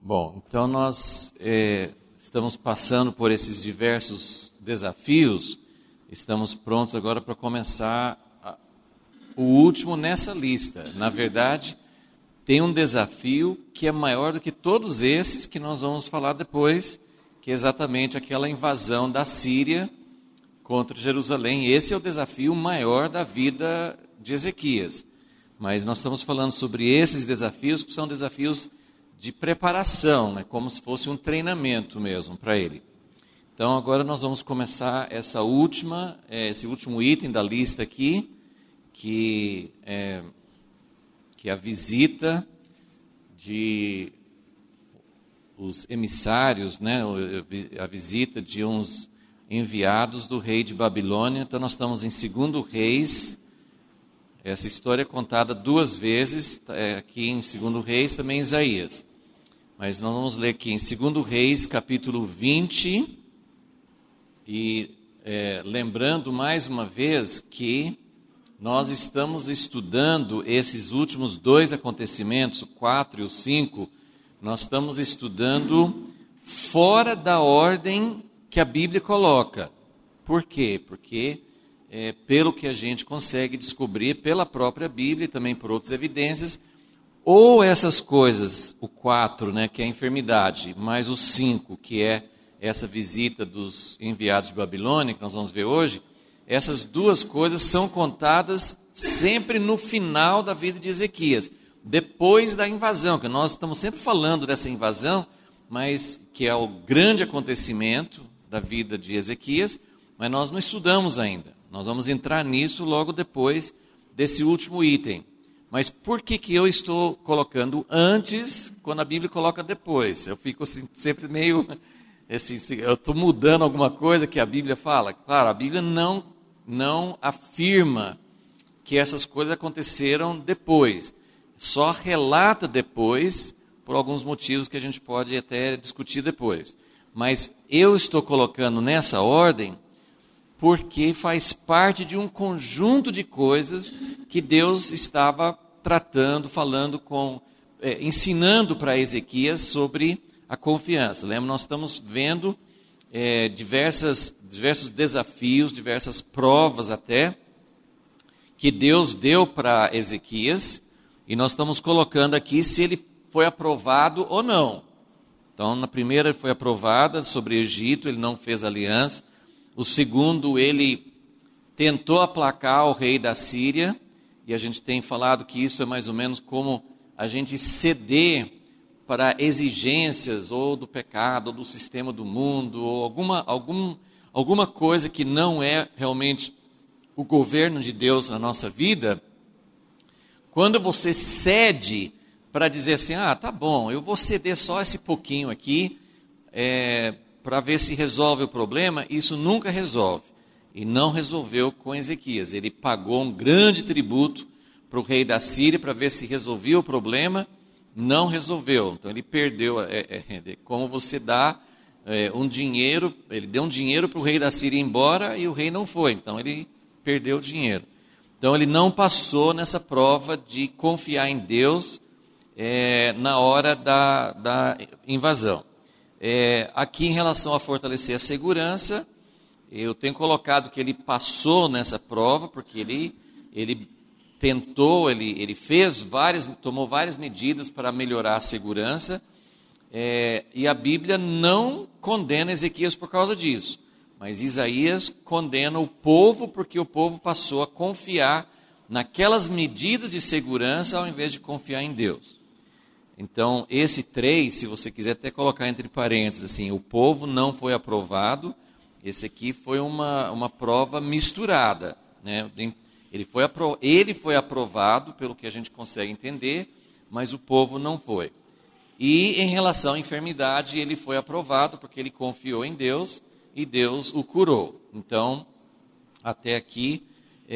Bom, então nós estamos passando por esses diversos desafios, estamos prontos agora para começar o último nessa lista. Na verdade, tem um desafio que é maior do que todos esses que nós vamos falar depois, que é exatamente aquela invasão da Síria contra Jerusalém. Esse é o desafio maior da vida de Ezequias. Mas nós estamos falando sobre esses desafios, que são desafios de preparação, né? Como se fosse um treinamento mesmo para ele. Então agora nós vamos começar esse último item da lista aqui, que é a visita de os emissários, né? A visita de uns enviados do rei de Babilônia. Então nós estamos em 2 Reis. Essa história é contada 2 vezes, aqui em 2 Reis, também em Isaías. Mas nós vamos ler aqui em 2 Reis, capítulo 20, e lembrando mais uma vez que nós estamos estudando esses últimos 2 acontecimentos, o 4 e o 5, nós estamos estudando fora da ordem que a Bíblia coloca. Por quê? Porque pelo que a gente consegue descobrir pela própria Bíblia e também por outras evidências, ou essas coisas, o 4, né, que é a enfermidade, mais o 5, que é essa visita dos enviados de Babilônia, que nós vamos ver hoje, essas 2 coisas são contadas sempre no final da vida de Ezequias, depois da invasão, que nós estamos sempre falando dessa invasão, mas que é o grande acontecimento da vida de Ezequias, mas nós não estudamos ainda. Nós vamos entrar nisso logo depois desse último item. Mas por que eu estou colocando antes, quando a Bíblia coloca depois? Eu fico assim, sempre meio, assim, eu estou mudando alguma coisa que a Bíblia fala. Claro, a Bíblia não afirma que essas coisas aconteceram depois. Só relata depois, por alguns motivos que a gente pode até discutir depois. Mas eu estou colocando nessa ordem porque faz parte de um conjunto de coisas que Deus estava tratando, falando ensinando para Ezequias sobre a confiança. Lembra, nós estamos vendo diversos desafios, diversas provas até, que Deus deu para Ezequias, e nós estamos colocando aqui se ele foi aprovado ou não. Então, na primeira ele foi aprovada sobre o Egito, ele não fez aliança. O segundo, ele tentou aplacar o rei da Síria, e a gente tem falado que isso é mais ou menos como a gente ceder para exigências ou do pecado, ou do sistema do mundo, ou alguma coisa que não é realmente o governo de Deus na nossa vida. Quando você cede para dizer assim, tá bom, eu vou ceder só esse pouquinho aqui, para ver se resolve o problema, isso nunca resolve. E não resolveu com Ezequias. Ele pagou um grande tributo para o rei da Síria para ver se resolvia o problema, não resolveu. Então ele perdeu, como você dá um dinheiro, ele deu um dinheiro para o rei da Síria ir embora e o rei não foi, então ele perdeu o dinheiro. Então ele não passou nessa prova de confiar em Deus na hora da invasão. Aqui em relação a fortalecer a segurança, eu tenho colocado que ele passou nessa prova, porque ele tentou, ele tomou várias medidas para melhorar a segurança, e a Bíblia não condena Ezequias por causa disso, mas Isaías condena o povo, porque o povo passou a confiar naquelas medidas de segurança, ao invés de confiar em Deus. Então, esse 3, se você quiser até colocar entre parênteses, assim, o povo não foi aprovado. Esse aqui foi uma prova misturada, né? Ele foi aprovado, pelo que a gente consegue entender, mas o povo não foi. E em relação à enfermidade, ele foi aprovado, porque ele confiou em Deus, e Deus o curou. Então, até aqui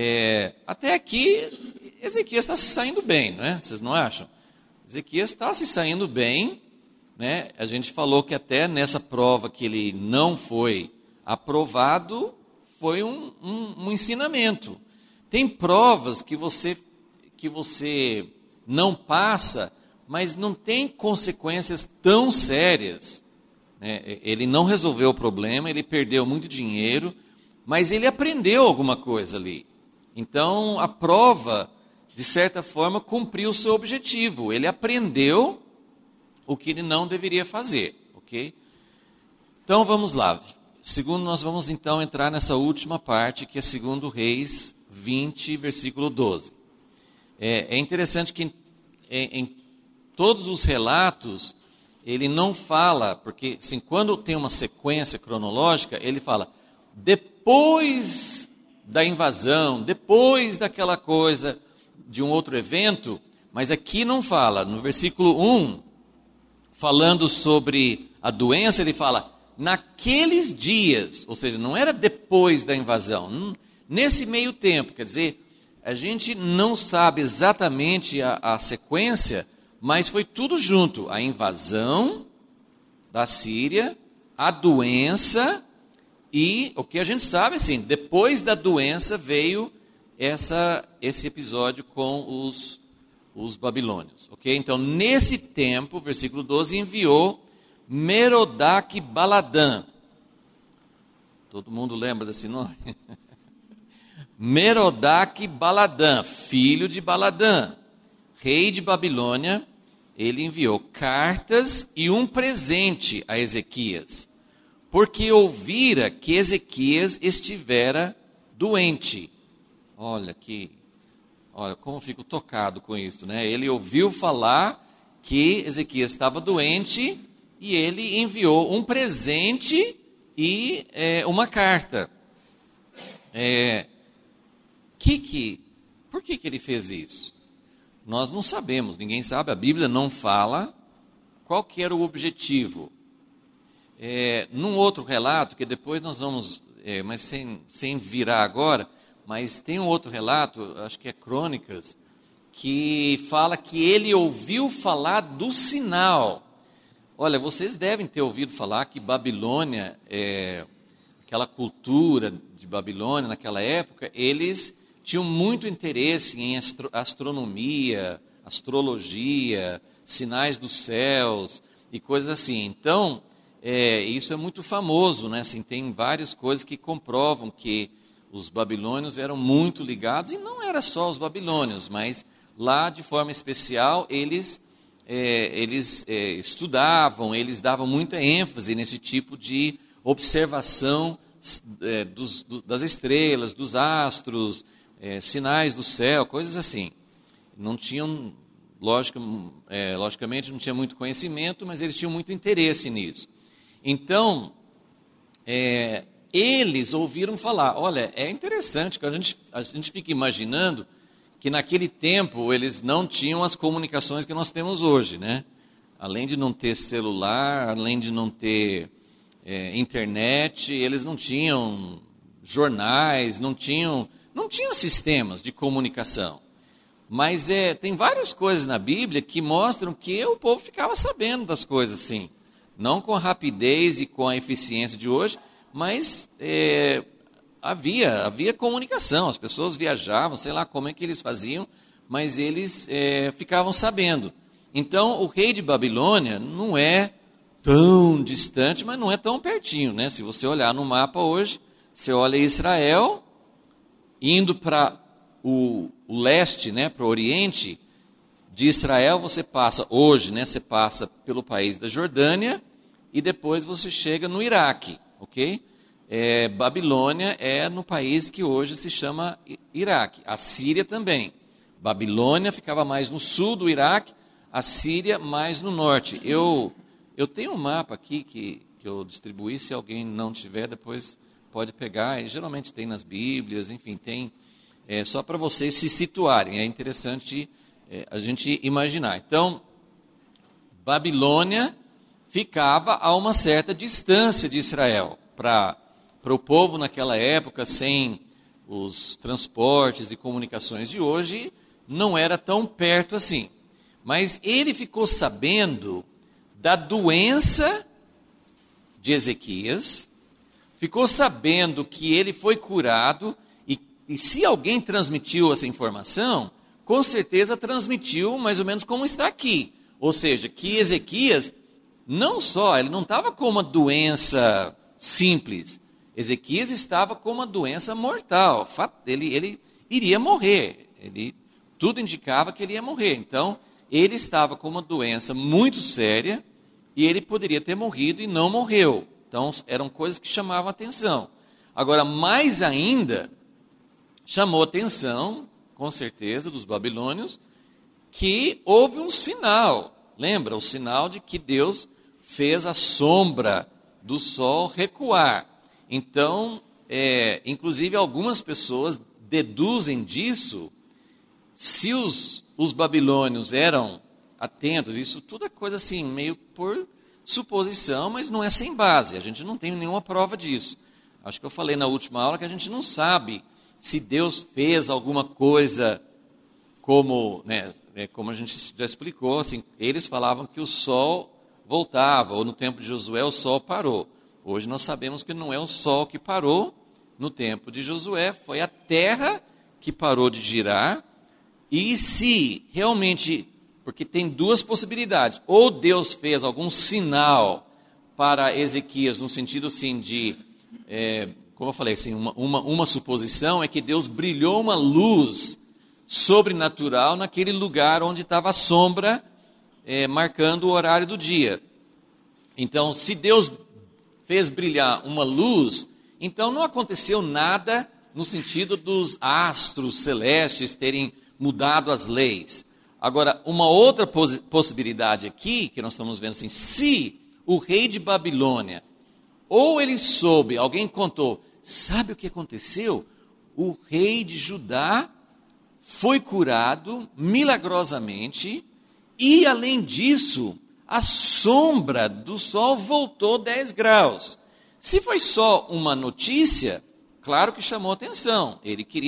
Ezequias está se saindo bem, não é? Vocês não acham? Ezequias está se saindo bem, né? A gente falou que até nessa prova que ele não foi aprovado, foi um ensinamento. Tem provas que você não passa mas não tem consequências tão sérias, né? Ele não resolveu o problema, ele perdeu muito dinheiro, mas ele aprendeu alguma coisa ali. Então, a prova, de certa forma, cumpriu o seu objetivo. Ele aprendeu o que ele não deveria fazer, ok? Então, vamos lá. Segundo, nós vamos então entrar nessa última parte, que é 2 Reis 20, versículo 12. É interessante que em todos os relatos, ele não fala, porque assim, quando tem uma sequência cronológica, ele fala, depois da invasão, depois daquela coisa, de um outro evento, mas aqui não fala. No versículo 1, falando sobre a doença, ele fala, naqueles dias, ou seja, não era depois da invasão, nesse meio tempo, quer dizer, a gente não sabe exatamente a sequência, mas foi tudo junto, a invasão da Síria, a doença, e o que a gente sabe, assim, depois da doença veio esse episódio com os babilônios, ok? Então, nesse tempo, versículo 12, enviou Merodach-Baladã. Todo mundo lembra desse nome? Merodach-Baladã, filho de Baladã, rei de Babilônia. Ele enviou cartas e um presente a Ezequias, porque ouvira que Ezequias estivera doente. Olha como eu fico tocado com isso, né? Ele ouviu falar que Ezequias estava doente e ele enviou um presente e uma carta. Por que ele fez isso? Nós não sabemos, ninguém sabe, a Bíblia não fala qual que era o objetivo. Num outro relato, que depois nós vamos, mas sem virar agora, mas tem um outro relato, acho que é Crônicas, que fala que ele ouviu falar do sinal. Olha, vocês devem ter ouvido falar que Babilônia, aquela cultura de Babilônia naquela época, eles tinham muito interesse em astronomia, astrologia, sinais dos céus e coisas assim. Então, isso é muito famoso, né? Assim, tem várias coisas que comprovam que os babilônios eram muito ligados, e não era só os babilônios, mas lá, de forma especial, eles estudavam, eles davam muita ênfase nesse tipo de observação das estrelas, dos astros, sinais do céu, coisas assim. Não tinham, logicamente, não tinha muito conhecimento, mas eles tinham muito interesse nisso. Então, eles ouviram falar. Olha, é interessante que a gente fica imaginando que naquele tempo eles não tinham as comunicações que nós temos hoje, né? Além de não ter celular, além de não ter internet, eles não tinham jornais, não tinham sistemas de comunicação. Mas tem várias coisas na Bíblia que mostram que o povo ficava sabendo das coisas assim. Não com a rapidez e com a eficiência de hoje, mas havia comunicação, as pessoas viajavam, sei lá como é que eles faziam, mas eles ficavam sabendo. Então, o rei de Babilônia não é tão distante, mas não é tão pertinho, né? Se você olhar no mapa hoje, você olha Israel, indo para o leste, né, para o oriente de Israel, você passa hoje, né, você passa pelo país da Jordânia e depois você chega no Iraque, ok? Babilônia é no país que hoje se chama Iraque. A Síria também. Babilônia ficava mais no sul do Iraque, a Síria mais no norte. Eu tenho um mapa aqui que eu distribuí, se alguém não tiver, depois pode pegar. E geralmente tem nas Bíblias, enfim, tem só para vocês se situarem. É interessante a gente imaginar. Então, Babilônia ficava a uma certa distância de Israel. Para o povo naquela época, sem os transportes e comunicações de hoje, não era tão perto assim. Mas ele ficou sabendo da doença de Ezequias, ficou sabendo que ele foi curado, e se alguém transmitiu essa informação, com certeza transmitiu mais ou menos como está aqui. Ou seja, que Ezequias, ele não estava com uma doença simples. Ezequias estava com uma doença mortal. Ele iria morrer. Tudo indicava que ele ia morrer. Então, ele estava com uma doença muito séria e ele poderia ter morrido e não morreu. Então, eram coisas que chamavam atenção. Agora, mais ainda, chamou atenção, com certeza, dos babilônios, que houve um sinal. Lembra? O sinal de que Deus fez a sombra do sol recuar. Então, inclusive algumas pessoas deduzem disso, se os babilônios eram atentos, isso tudo é coisa assim, meio por suposição, mas não é sem base, a gente não tem nenhuma prova disso. Acho que eu falei na última aula que a gente não sabe se Deus fez alguma coisa como a gente já explicou, assim, eles falavam que o sol voltava, ou no tempo de Josué o sol parou. Hoje nós sabemos que não é o sol que parou, no tempo de Josué foi a terra que parou de girar, e se realmente, porque tem duas possibilidades, ou Deus fez algum sinal para Ezequias, no sentido assim de, como eu falei, assim, uma suposição é que Deus brilhou uma luz sobrenatural naquele lugar onde estava a sombra, marcando o horário do dia. Então, se Deus fez brilhar uma luz, então não aconteceu nada no sentido dos astros celestes terem mudado as leis. Agora, uma outra possibilidade aqui, que nós estamos vendo assim, se o rei de Babilônia, ou ele soube, alguém contou, sabe o que aconteceu? O rei de Judá foi curado milagrosamente e, além disso, a sombra do sol voltou 10 graus. Se foi só uma notícia, claro que chamou atenção.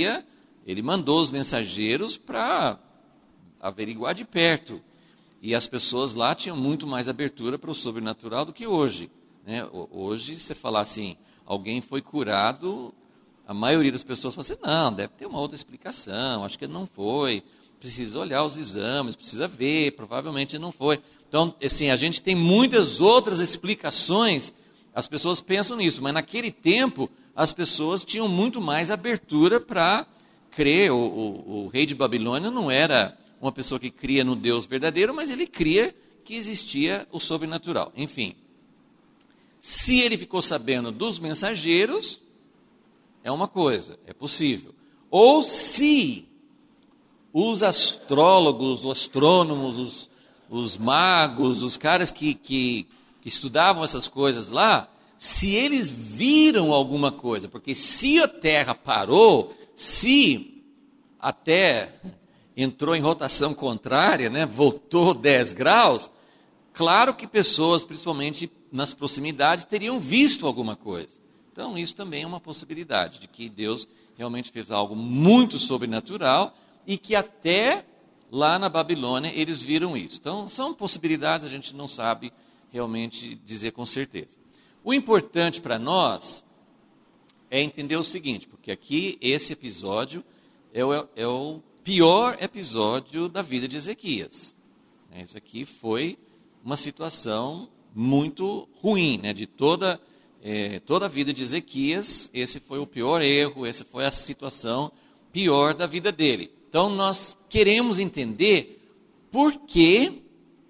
Ele mandou os mensageiros para averiguar de perto. E as pessoas lá tinham muito mais abertura para o sobrenatural do que hoje. Hoje, se você falar assim, alguém foi curado, a maioria das pessoas fala assim, não, deve ter uma outra explicação, acho que não foi, precisa olhar os exames, precisa ver, provavelmente não foi. Então, assim, a gente tem muitas outras explicações, as pessoas pensam nisso, mas naquele tempo as pessoas tinham muito mais abertura para crer. O rei de Babilônia não era uma pessoa que cria no Deus verdadeiro, mas ele cria que existia o sobrenatural. Enfim, se ele ficou sabendo dos mensageiros, é uma coisa, é possível. Ou se os astrólogos, os astrônomos, os magos, os caras que estudavam essas coisas lá, se eles viram alguma coisa, porque se a Terra parou, se até entrou em rotação contrária, voltou 10 graus, claro que pessoas, principalmente nas proximidades, teriam visto alguma coisa. Então, isso também é uma possibilidade, de que Deus realmente fez algo muito sobrenatural e que até lá na Babilônia eles viram isso. Então, são possibilidades, a gente não sabe realmente dizer com certeza. O importante para nós é entender o seguinte, porque aqui esse episódio é o pior episódio da vida de Ezequias. Isso aqui foi uma situação muito ruim, de toda a vida de Ezequias. Esse foi o pior erro, essa foi a situação pior da vida dele. Então nós queremos entender por que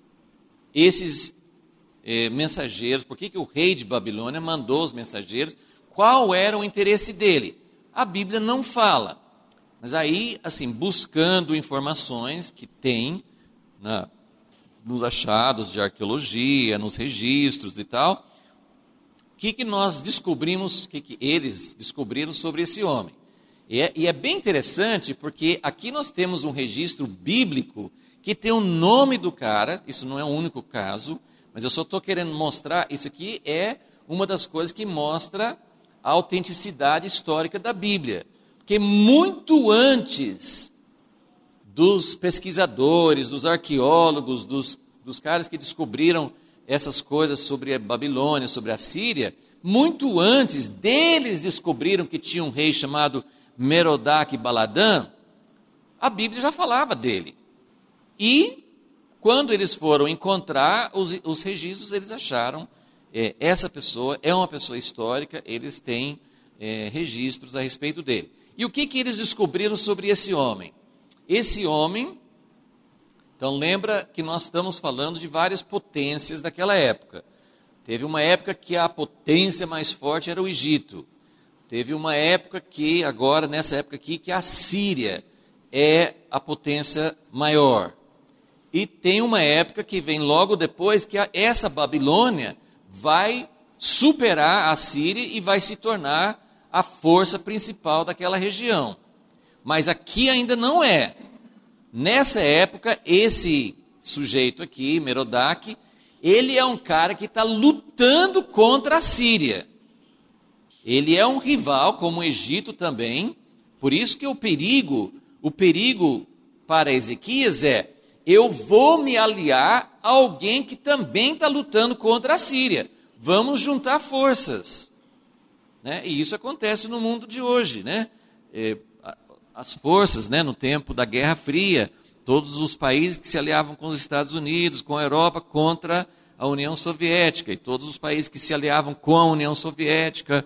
esses mensageiros, por que o rei de Babilônia mandou os mensageiros, qual era o interesse dele. A Bíblia não fala, mas aí, assim, buscando informações que tem nos achados de arqueologia, nos registros e tal, o que nós descobrimos, o que eles descobriram sobre esse homem. E é bem interessante, porque aqui nós temos um registro bíblico que tem o nome do cara, isso não é o único caso, mas eu só estou querendo mostrar, isso aqui é uma das coisas que mostra a autenticidade histórica da Bíblia. Porque muito antes dos pesquisadores, dos arqueólogos, dos caras que descobriram essas coisas sobre a Babilônia, sobre a Síria, muito antes deles descobriram que tinha um rei chamado Merodach Baladã, a Bíblia já falava dele. E quando eles foram encontrar os registros, eles acharam essa pessoa é uma pessoa histórica, eles têm registros a respeito dele. E o que eles descobriram sobre esse homem? Esse homem, então lembra que nós estamos falando de várias potências daquela época. Teve uma época que a potência mais forte era o Egito. Teve uma época que, agora nessa época aqui, que a Síria é a potência maior. E tem uma época que vem logo depois que essa Babilônia vai superar a Síria e vai se tornar a força principal daquela região. Mas aqui ainda não é. Nessa época, esse sujeito aqui, Merodach, ele é um cara que está lutando contra a Síria. Ele é um rival, como o Egito também. Por isso que o perigo para Ezequias é: eu vou me aliar a alguém que também está lutando contra a Síria. Vamos juntar forças. Né? E isso acontece no mundo de hoje. Né? As forças, né, no tempo da Guerra Fria, todos os países que se aliavam com os Estados Unidos, com a Europa, contra a União Soviética. E todos os países que se aliavam com a União Soviética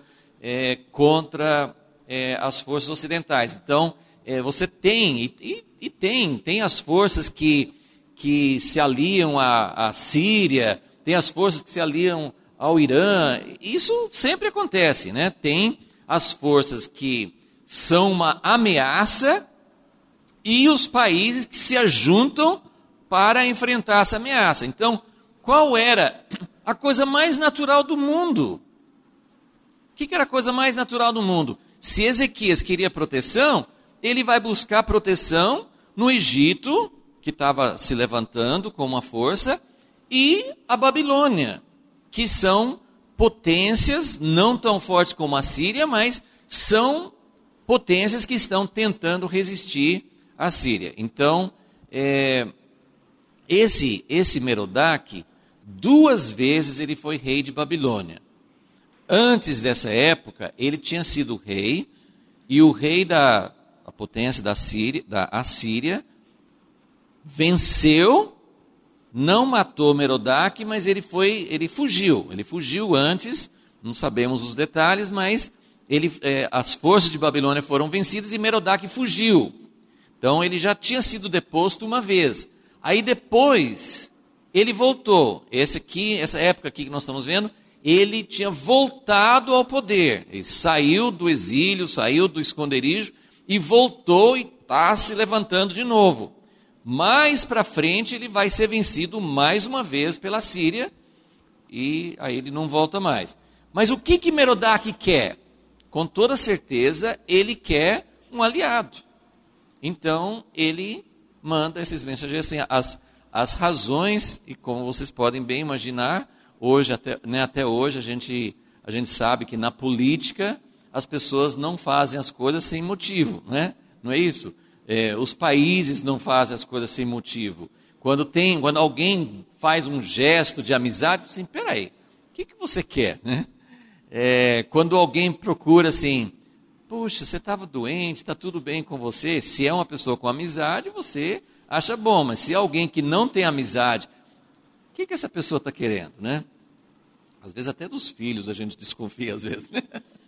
contra as forças ocidentais. Então, você tem, tem as forças que se aliam à Síria, tem as forças que se aliam ao Irã. Isso sempre acontece, né? Tem as forças que são uma ameaça e os países que se ajuntam para enfrentar essa ameaça. Então, qual era a coisa mais natural do mundo? O que era a coisa mais natural do mundo? Se Ezequias queria proteção, ele vai buscar proteção no Egito, que estava se levantando com uma força, e a Babilônia, que são potências não tão fortes como a Síria, mas são potências que estão tentando resistir à Síria. Então, esse Merodach, 2 vezes ele foi rei de Babilônia. Antes dessa época, ele tinha sido rei, e o rei da potência da Assíria venceu, não matou Merodach, mas ele fugiu. Ele fugiu antes, não sabemos os detalhes, mas as forças de Babilônia foram vencidas e Merodach fugiu. Então ele já tinha sido deposto uma vez. Aí depois ele voltou. Essa época aqui que nós estamos vendo, ele tinha voltado ao poder. Ele saiu do exílio, saiu do esconderijo e voltou e está se levantando de novo. Mais para frente ele vai ser vencido mais uma vez pela Síria e aí ele não volta mais. Mas o que Merodach quer? Com toda certeza ele quer um aliado. Então ele manda esses mensageiros assim, as razões, e como vocês podem bem imaginar, hoje, até hoje a gente sabe que na política as pessoas não fazem as coisas sem motivo, né? Não é isso? Os países não fazem as coisas sem motivo. Quando alguém faz um gesto de amizade, assim, peraí, o que você quer? Né? Quando alguém procura assim, puxa, você estava doente, está tudo bem com você? Se é uma pessoa com amizade, você acha bom, mas se é alguém que não tem amizade, o que essa pessoa está querendo? Né? Às vezes até dos filhos a gente desconfia, às vezes. Né?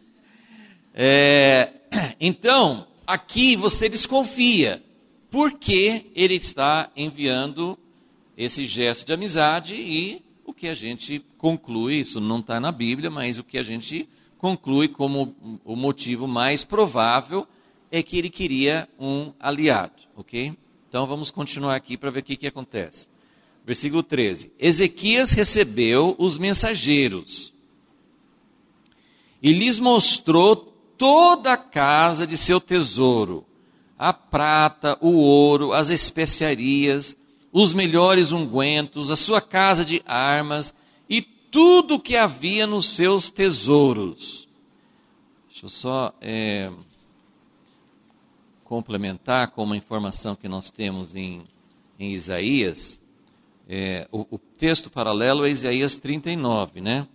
Então, aqui você desconfia, porque ele está enviando esse gesto de amizade e o que a gente conclui, isso não está na Bíblia, mas o que a gente conclui como o motivo mais provável é que ele queria um aliado, ok? Então vamos continuar aqui para ver o que acontece. Versículo 13. Ezequias recebeu os mensageiros e lhes mostrou toda a casa de seu tesouro, a prata, o ouro, as especiarias, os melhores ungüentos, a sua casa de armas e tudo o que havia nos seus tesouros. Deixa eu só complementar com uma informação que nós temos em Isaías. O texto paralelo é Isaías 39, né?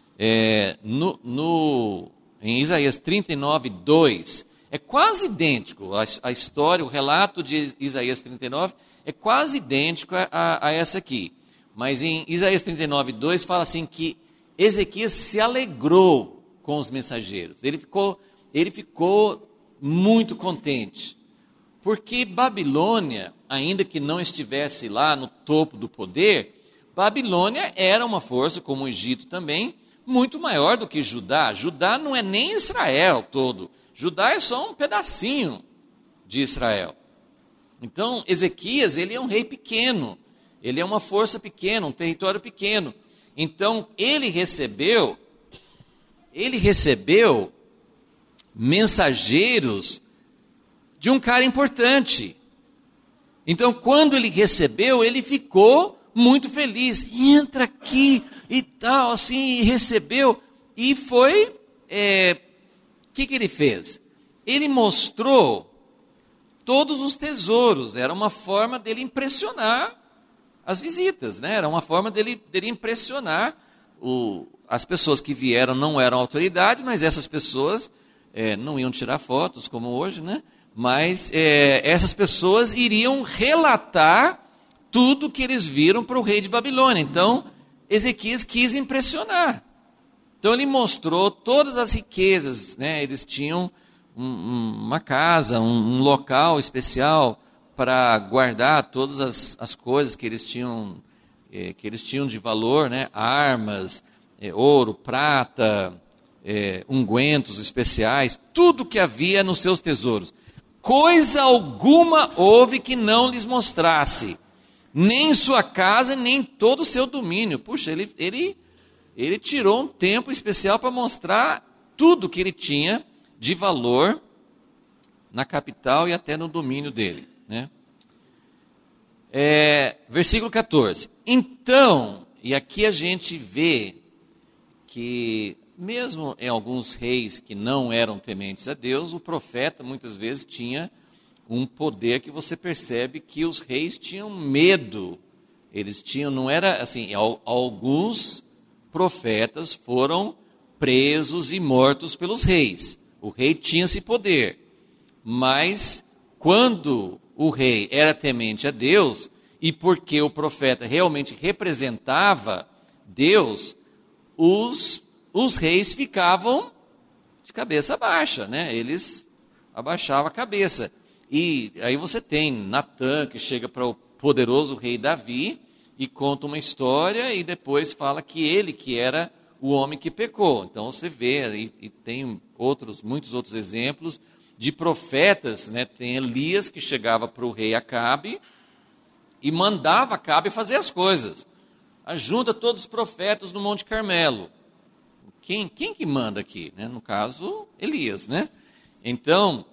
Em Isaías 39, 2, é quase idêntico. A história, o relato de Isaías 39 é quase idêntico a essa aqui. Mas em Isaías 39:2 fala assim que Ezequias se alegrou com os mensageiros. Ele ficou muito contente. Porque Babilônia, ainda que não estivesse lá no topo do poder, Babilônia era uma força, como o Egito também, muito maior do que Judá. Judá não é nem Israel todo. Judá é só um pedacinho de Israel. Então, Ezequias, ele é um rei pequeno. Ele é uma força pequena, um território pequeno. Então, ele recebeu mensageiros de um cara importante. Então, quando ele recebeu, ele ficou muito feliz. Entra aqui e tal, assim, e recebeu. E foi, o que ele fez? Ele mostrou todos os tesouros. Era uma forma dele impressionar as visitas, né? Era uma forma dele impressionar as pessoas que vieram. Não eram autoridades, mas essas pessoas não iam tirar fotos como hoje, né? Mas essas pessoas iriam relatar tudo que eles viram para o rei de Babilônia. Então, Ezequias quis impressionar. Então, ele mostrou todas as riquezas, né? Eles tinham uma casa, um local especial para guardar todas as coisas que eles tinham de valor, né? Armas, ouro, prata, ungüentos especiais, tudo que havia nos seus tesouros. Coisa alguma houve que não lhes mostrasse, nem sua casa, nem todo o seu domínio. Puxa, ele tirou um tempo especial para mostrar tudo que ele tinha de valor na capital e até no domínio dele, né? Versículo 14. Então, e aqui a gente vê que mesmo em alguns reis que não eram tementes a Deus, o profeta muitas vezes tinha um poder que você percebe que os reis tinham medo. Eles tinham, não era assim, alguns profetas foram presos e mortos pelos reis. O rei tinha esse poder. Mas quando o rei era temente a Deus, e porque o profeta realmente representava Deus, os reis ficavam de cabeça baixa, né? Eles abaixavam a cabeça. E aí você tem Natã, que chega para o poderoso rei Davi e conta uma história e depois fala que ele que era o homem que pecou. Então você vê, e tem muitos outros exemplos de profetas, né? Tem Elias que chegava para o rei Acabe e mandava Acabe fazer as coisas. Ajunta todos os profetas no Monte Carmelo. Quem que manda aqui? Né? No caso, Elias, né? Então,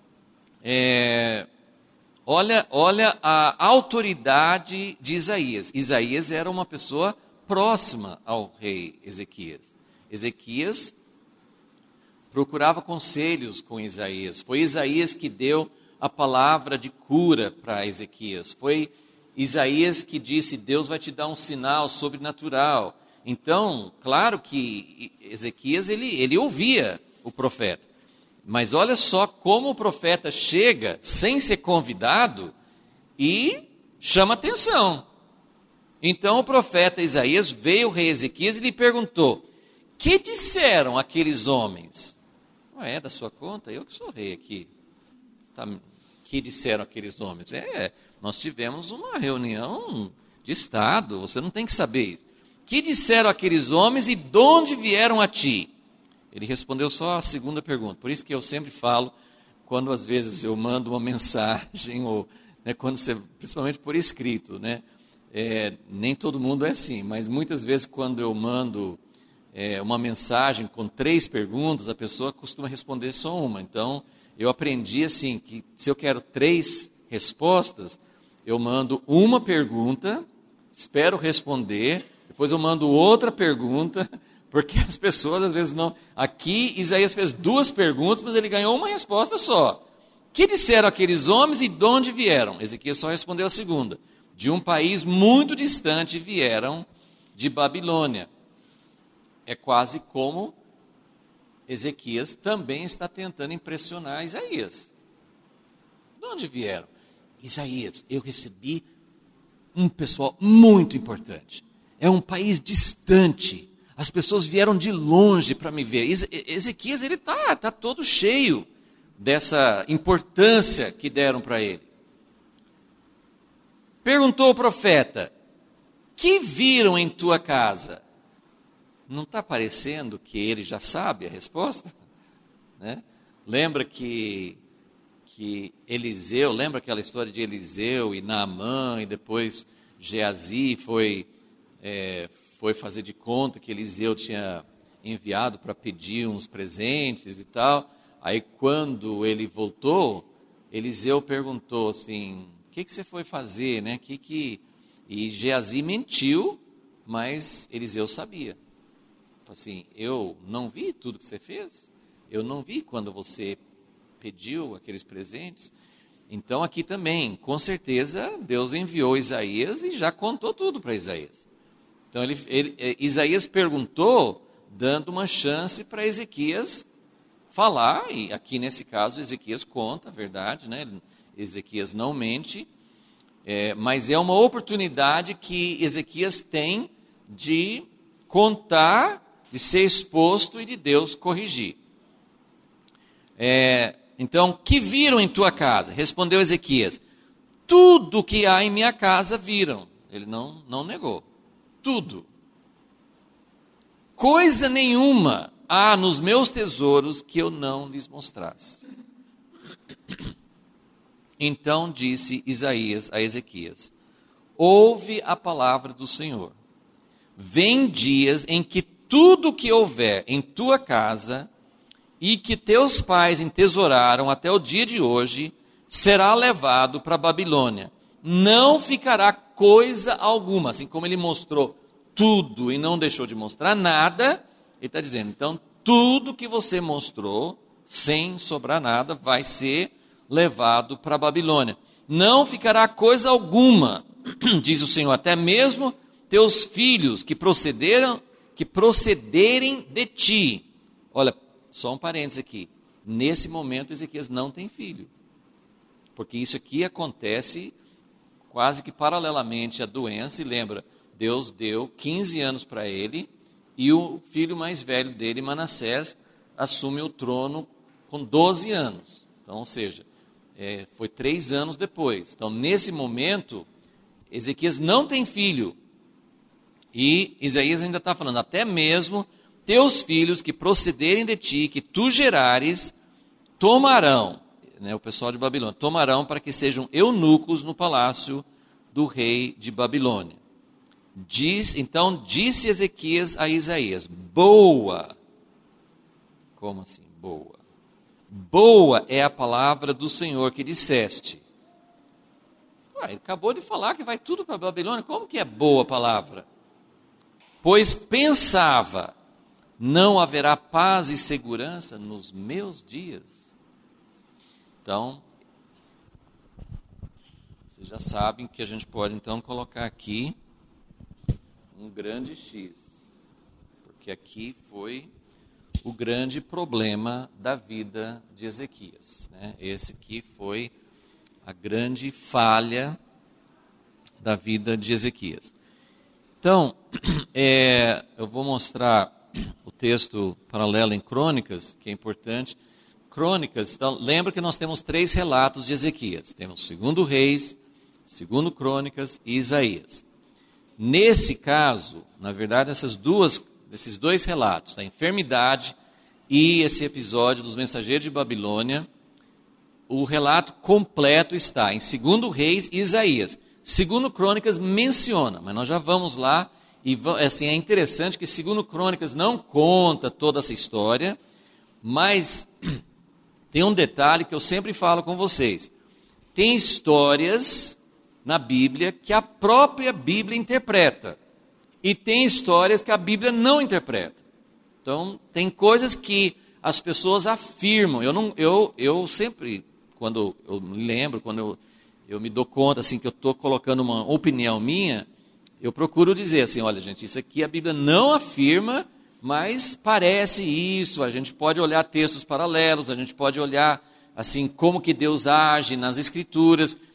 olha a autoridade de Isaías. Isaías era uma pessoa próxima ao rei Ezequias. Ezequias procurava conselhos com Isaías. Foi Isaías que deu a palavra de cura para Ezequias. Foi Isaías que disse: Deus vai te dar um sinal sobrenatural. Então, claro que Ezequias, ele ouvia o profeta. Mas olha só como o profeta chega sem ser convidado e chama atenção. Então o profeta Isaías veio ao rei Ezequias e lhe perguntou: que disseram aqueles homens? É da sua conta? Eu que sou rei aqui. Que disseram aqueles homens? Nós tivemos uma reunião de Estado, você não tem que saber isso. Que disseram aqueles homens e de onde vieram a ti? Ele respondeu só a segunda pergunta. Por isso que eu sempre falo, quando às vezes eu mando uma mensagem, ou, né, principalmente por escrito, né? Nem todo mundo é assim, mas muitas vezes quando eu mando uma mensagem com 3 perguntas, a pessoa costuma responder só uma. Então, eu aprendi assim, que se eu quero 3 respostas, eu mando uma pergunta, espero responder, depois eu mando outra pergunta, porque as pessoas às vezes não... Aqui Isaías fez 2 perguntas, mas ele ganhou uma resposta só. Que disseram aqueles homens e de onde vieram? Ezequias só respondeu a segunda. De um país muito distante vieram de Babilônia. É quase como Ezequias também está tentando impressionar Isaías. De onde vieram? Isaías, eu recebi um pessoal muito importante. É um país distante. As pessoas vieram de longe para me ver. Ezequias, ele tá todo cheio dessa importância que deram para ele. Perguntou o profeta, que viram em tua casa? Não está parecendo que ele já sabe a resposta? Né? Lembra que Eliseu, lembra aquela história de Eliseu e Naamã, e depois Geazi foi fazer de conta que Eliseu tinha enviado para pedir uns presentes e tal. Aí quando ele voltou, Eliseu perguntou assim, o que você foi fazer? Né? E Geazi mentiu, mas Eliseu sabia. Assim, eu não vi tudo que você fez, eu não vi quando você pediu aqueles presentes. Então aqui também, com certeza, Deus enviou Isaías e já contou tudo para Isaías. Então Isaías perguntou, dando uma chance para Ezequias falar, e aqui nesse caso Ezequias conta a verdade, né? Ezequias não mente, mas é uma oportunidade que Ezequias tem de contar, de ser exposto e de Deus corrigir. Então, que viram em tua casa? Respondeu Ezequias, tudo que há em minha casa viram. Ele não negou. Tudo. Coisa nenhuma há nos meus tesouros que eu não lhes mostrasse. Então disse Isaías a Ezequias, ouve a palavra do Senhor. Vem dias em que tudo que houver em tua casa e que teus pais entesouraram até o dia de hoje, será levado para a Babilônia. Não ficará coisa alguma, assim como ele mostrou tudo e não deixou de mostrar nada, ele está dizendo, então, tudo que você mostrou, sem sobrar nada, vai ser levado para a Babilônia. Não ficará coisa alguma, diz o Senhor, até mesmo teus filhos que procederem de ti. Olha, só um parênteses aqui. Nesse momento, Ezequias não tem filho. Porque isso aqui acontece quase que paralelamente à doença. E lembra, Deus deu 15 anos para ele. E o filho mais velho dele, Manassés, assume o trono com 12 anos. Então, ou seja, foi 3 anos depois. Então, nesse momento, Ezequias não tem filho. E Isaías ainda está falando, até mesmo teus filhos que procederem de ti, que tu gerares, tomarão, o pessoal de Babilônia, tomarão para que sejam eunucos no palácio do rei de Babilônia. Então disse Ezequias a Isaías, boa. Como assim, boa? Boa é a palavra do Senhor que disseste. Ele acabou de falar que vai tudo para a Babilônia, como que é boa a palavra? Pois pensava, não haverá paz e segurança nos meus dias. Então, vocês já sabem que a gente pode então colocar aqui um grande X. Porque aqui foi o grande problema da vida de Ezequias. Né? Esse aqui foi a grande falha da vida de Ezequias. Então, eu vou mostrar o texto paralelo em Crônicas, que é importante. Crônicas, então, lembra que nós temos 3 relatos de Ezequias. Temos 2 Reis, 2 Crônicas e Isaías. Nesse caso, na verdade, esses 2 relatos, a enfermidade e esse episódio dos mensageiros de Babilônia, o relato completo está em 2 Reis e Isaías. 2 Crônicas menciona, mas nós já vamos lá. E assim, é interessante que 2 Crônicas não conta toda essa história, mas tem um detalhe que eu sempre falo com vocês. Tem histórias na Bíblia que a própria Bíblia interpreta. E tem histórias que a Bíblia não interpreta. Então, tem coisas que as pessoas afirmam. Eu sempre, quando eu me lembro, quando eu me dou conta assim, que eu estou colocando uma opinião minha, eu procuro dizer assim, olha gente, isso aqui a Bíblia não afirma, mas parece isso, a gente pode olhar textos paralelos, a gente pode olhar assim como que Deus age nas Escrituras,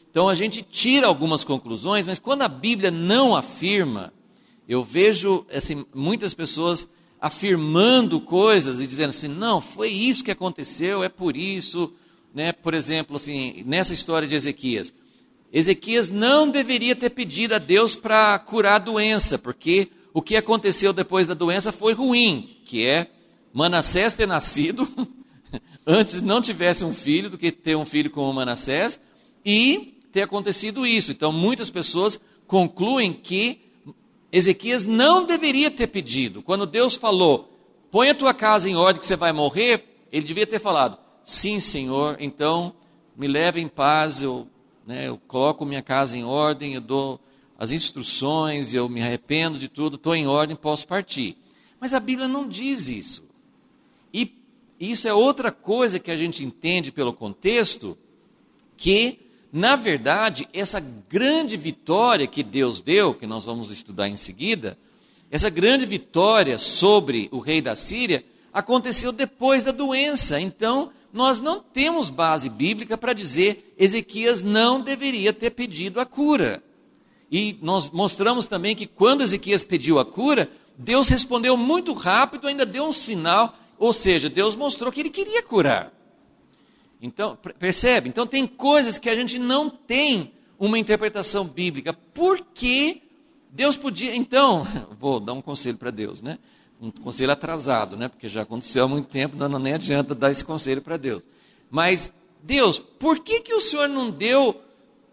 Então a gente tira algumas conclusões, mas quando a Bíblia não afirma, eu vejo assim, muitas pessoas afirmando coisas e dizendo assim, não, foi isso que aconteceu, é por isso, né? Por exemplo, assim, nessa história de Ezequias, Ezequias não deveria ter pedido a Deus para curar a doença, porque o que aconteceu depois da doença foi ruim, que é Manassés ter nascido, antes não tivesse um filho do que ter um filho como Manassés, e ter acontecido isso. Então muitas pessoas concluem que Ezequias não deveria ter pedido. Quando Deus falou, põe a tua casa em ordem que você vai morrer, ele devia ter falado, sim Senhor, então me leve em paz, eu coloco minha casa em ordem, eu dou as instruções, eu me arrependo de tudo, estou em ordem, posso partir. Mas a Bíblia não diz isso. E isso é outra coisa que a gente entende pelo contexto, que, na verdade, essa grande vitória que Deus deu, que nós vamos estudar em seguida, essa grande vitória sobre o rei da Síria, aconteceu depois da doença. Então, nós não temos base bíblica para dizer Ezequias não deveria ter pedido a cura. E nós mostramos também que quando Ezequias pediu a cura, Deus respondeu muito rápido, ainda deu um sinal, ou seja, Deus mostrou que ele queria curar. Então, percebe? Então tem coisas que a gente não tem uma interpretação bíblica. Por que Deus podia... Então, vou dar um conselho para Deus, né? Um conselho atrasado, né? Porque já aconteceu há muito tempo, não nem adianta dar esse conselho para Deus. Mas, Deus, por que o Senhor não deu,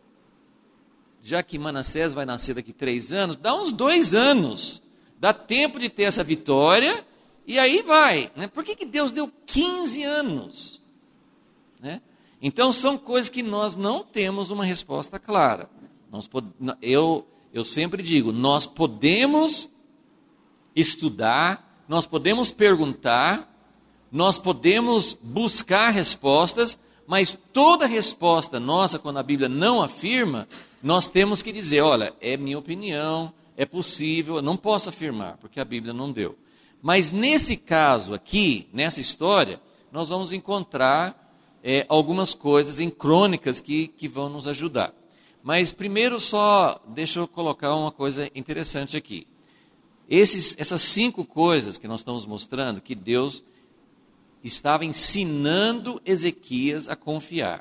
já que Manassés vai nascer daqui 3 anos, dá uns 2 anos, dá tempo de ter essa vitória, e aí vai, né? Por que Deus deu 15 anos? Né? Então, são coisas que nós não temos uma resposta clara. Eu sempre digo, nós podemos estudar, nós podemos perguntar, nós podemos buscar respostas, mas toda resposta nossa, quando a Bíblia não afirma, nós temos que dizer, olha, é minha opinião, é possível, eu não posso afirmar, porque a Bíblia não deu. Mas nesse caso aqui, nessa história, nós vamos encontrar algumas coisas em crônicas que vão nos ajudar. Mas primeiro só, deixa eu colocar uma coisa interessante aqui. Essas 5 coisas que nós estamos mostrando, que Deus estava ensinando Ezequias a confiar.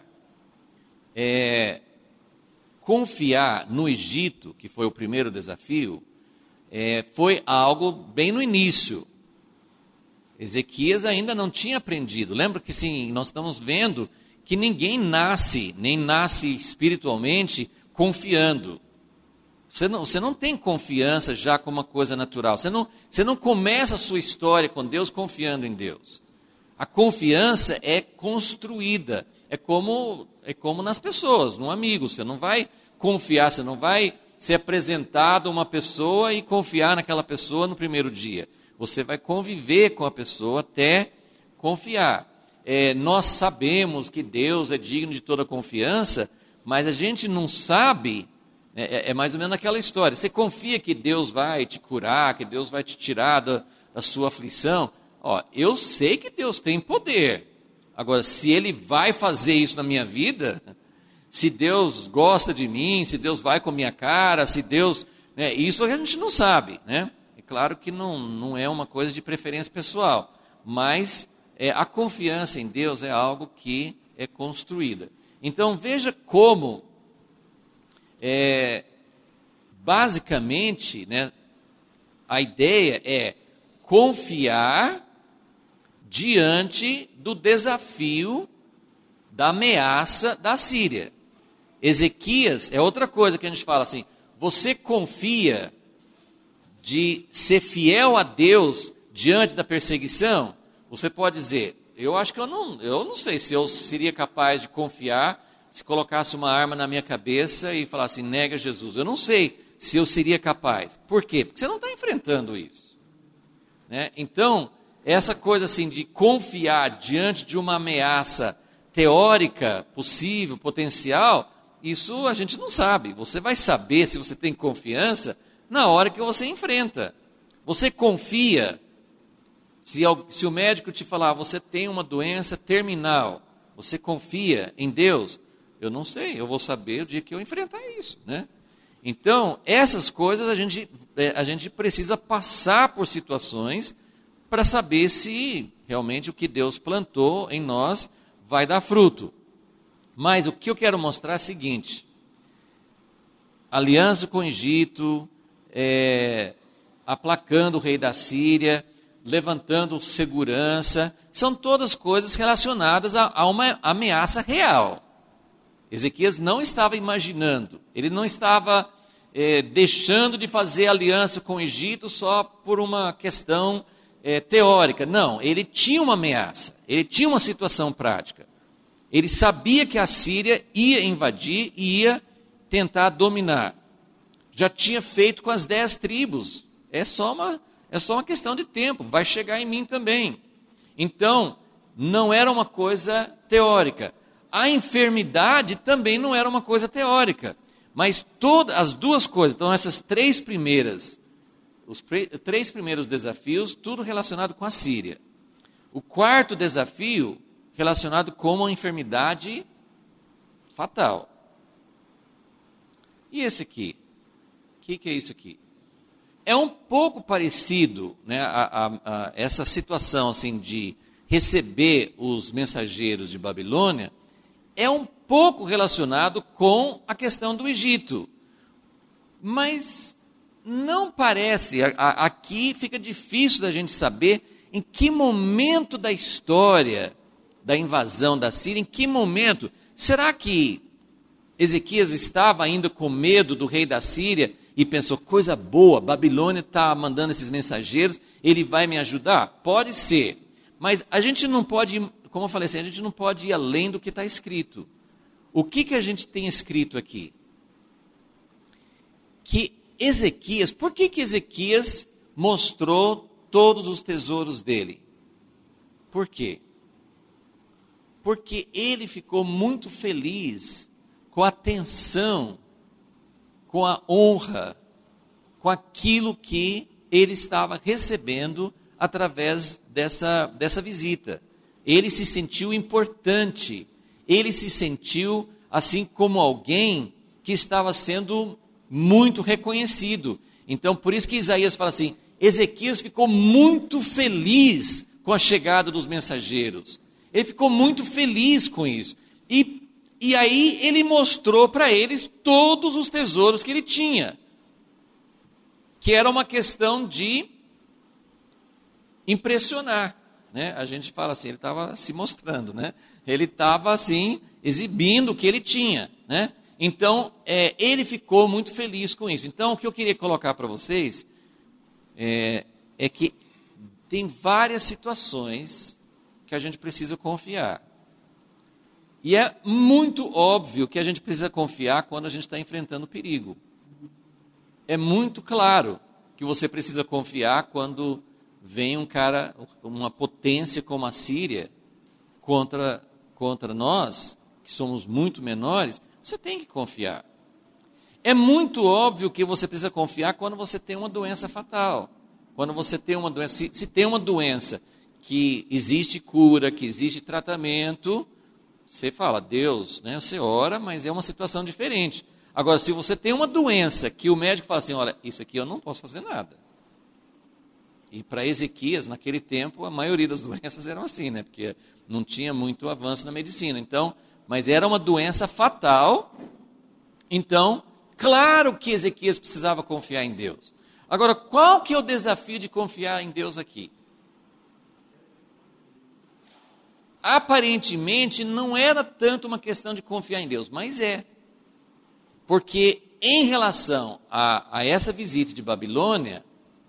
Confiar no Egito, que foi o primeiro desafio, foi algo bem no início. Ezequias ainda não tinha aprendido. Lembra que sim, nós estamos vendo que ninguém nasce, nem nasce espiritualmente confiando. Você não tem confiança já como uma coisa natural. Você não começa a sua história com Deus confiando em Deus. A confiança é construída. É como nas pessoas, num amigo. Você não vai confiar, você não vai ser apresentado a uma pessoa e confiar naquela pessoa no primeiro dia. Você vai conviver com a pessoa até confiar. Nós sabemos que Deus é digno de toda confiança, mas a gente não sabe... É mais ou menos aquela história. Você confia que Deus vai te curar, que Deus vai te tirar da sua aflição? Eu sei que Deus tem poder. Agora, se Ele vai fazer isso na minha vida, se Deus gosta de mim, se Deus vai com a minha cara, se Deus... isso a gente não sabe, né? É claro que não é uma coisa de preferência pessoal, mas a confiança em Deus é algo que é construída. Então, veja como... basicamente, né, a ideia é confiar diante do desafio da ameaça da Síria. Ezequias é outra coisa que a gente fala assim, você confia de ser fiel a Deus diante da perseguição? Você pode dizer, eu acho que eu não sei se eu seria capaz de confiar se colocasse uma arma na minha cabeça e falasse, nega Jesus. Eu não sei se eu seria capaz. Por quê? Porque você não está enfrentando isso. Né? Então, essa coisa assim de confiar diante de uma ameaça teórica, possível, potencial, isso a gente não sabe. Você vai saber se você tem confiança na hora que você enfrenta. Você confia, se o médico te falar, você tem uma doença terminal, você confia em Deus? Eu não sei, eu vou saber o dia que eu enfrentar isso, né? Então, essas coisas a gente precisa passar por situações para saber se realmente o que Deus plantou em nós vai dar fruto. Mas o que eu quero mostrar é o seguinte: aliança com o Egito, aplacando o rei da Síria, levantando segurança, são todas coisas relacionadas a uma ameaça real. Ezequias não estava imaginando, ele não estava deixando de fazer aliança com o Egito só por uma questão teórica. Não, ele tinha uma ameaça, ele tinha uma situação prática. Ele sabia que a Síria ia invadir e ia tentar dominar. Já tinha feito com as 10 tribos. É só uma questão de tempo, vai chegar em mim também. Então, não era uma coisa teórica. A enfermidade também não era uma coisa teórica. Mas as duas coisas, então essas três primeiras, os 3 primeiros desafios, tudo relacionado com a Síria. O quarto desafio, relacionado com uma enfermidade fatal. E esse aqui? O que é isso aqui? É um pouco parecido, né, a essa situação assim, de receber os mensageiros de Babilônia, é um pouco relacionado com a questão do Egito. Mas não parece, aqui fica difícil da gente saber em que momento da história da invasão da Síria, em que momento, será que Ezequias estava ainda com medo do rei da Síria e pensou, coisa boa, Babilônia está mandando esses mensageiros, ele vai me ajudar? Pode ser, mas a gente não pode, como eu falei assim, a gente não pode ir além do que está escrito. O que a gente tem escrito aqui? Que Ezequias, por que Ezequias mostrou todos os tesouros dele? Por quê? Porque ele ficou muito feliz com a atenção, com a honra, com aquilo que ele estava recebendo através dessa visita. Ele se sentiu importante, ele se sentiu assim como alguém que estava sendo muito reconhecido. Então, por isso que Isaías fala assim, Ezequias ficou muito feliz com a chegada dos mensageiros. Ele ficou muito feliz com isso. E aí ele mostrou para eles todos os tesouros que ele tinha. Que era uma questão de impressionar. Né? A gente fala assim, ele estava se mostrando. Né? Ele estava assim, exibindo o que ele tinha. Né? Então, ele ficou muito feliz com isso. Então, o que eu queria colocar para vocês é que tem várias situações que a gente precisa confiar. E é muito óbvio que a gente precisa confiar quando a gente está enfrentando perigo. É muito claro que você precisa confiar quando vem uma potência como a Síria contra nós, que somos muito menores, você tem que confiar. É muito óbvio que você precisa confiar quando você tem uma doença fatal. Quando você tem uma doença, se tem uma doença que existe cura, que existe tratamento, você fala, Deus, né, você ora, mas é uma situação diferente. Agora, se você tem uma doença que o médico fala assim, olha, isso aqui eu não posso fazer nada. E para Ezequias, naquele tempo, a maioria das doenças eram assim, né, porque não tinha muito avanço na medicina. Então, mas era uma doença fatal. Então, claro que Ezequias precisava confiar em Deus. Agora, qual que é o desafio de confiar em Deus aqui? Aparentemente, não era tanto uma questão de confiar em Deus, mas é. Porque em relação a essa visita de Babilônia,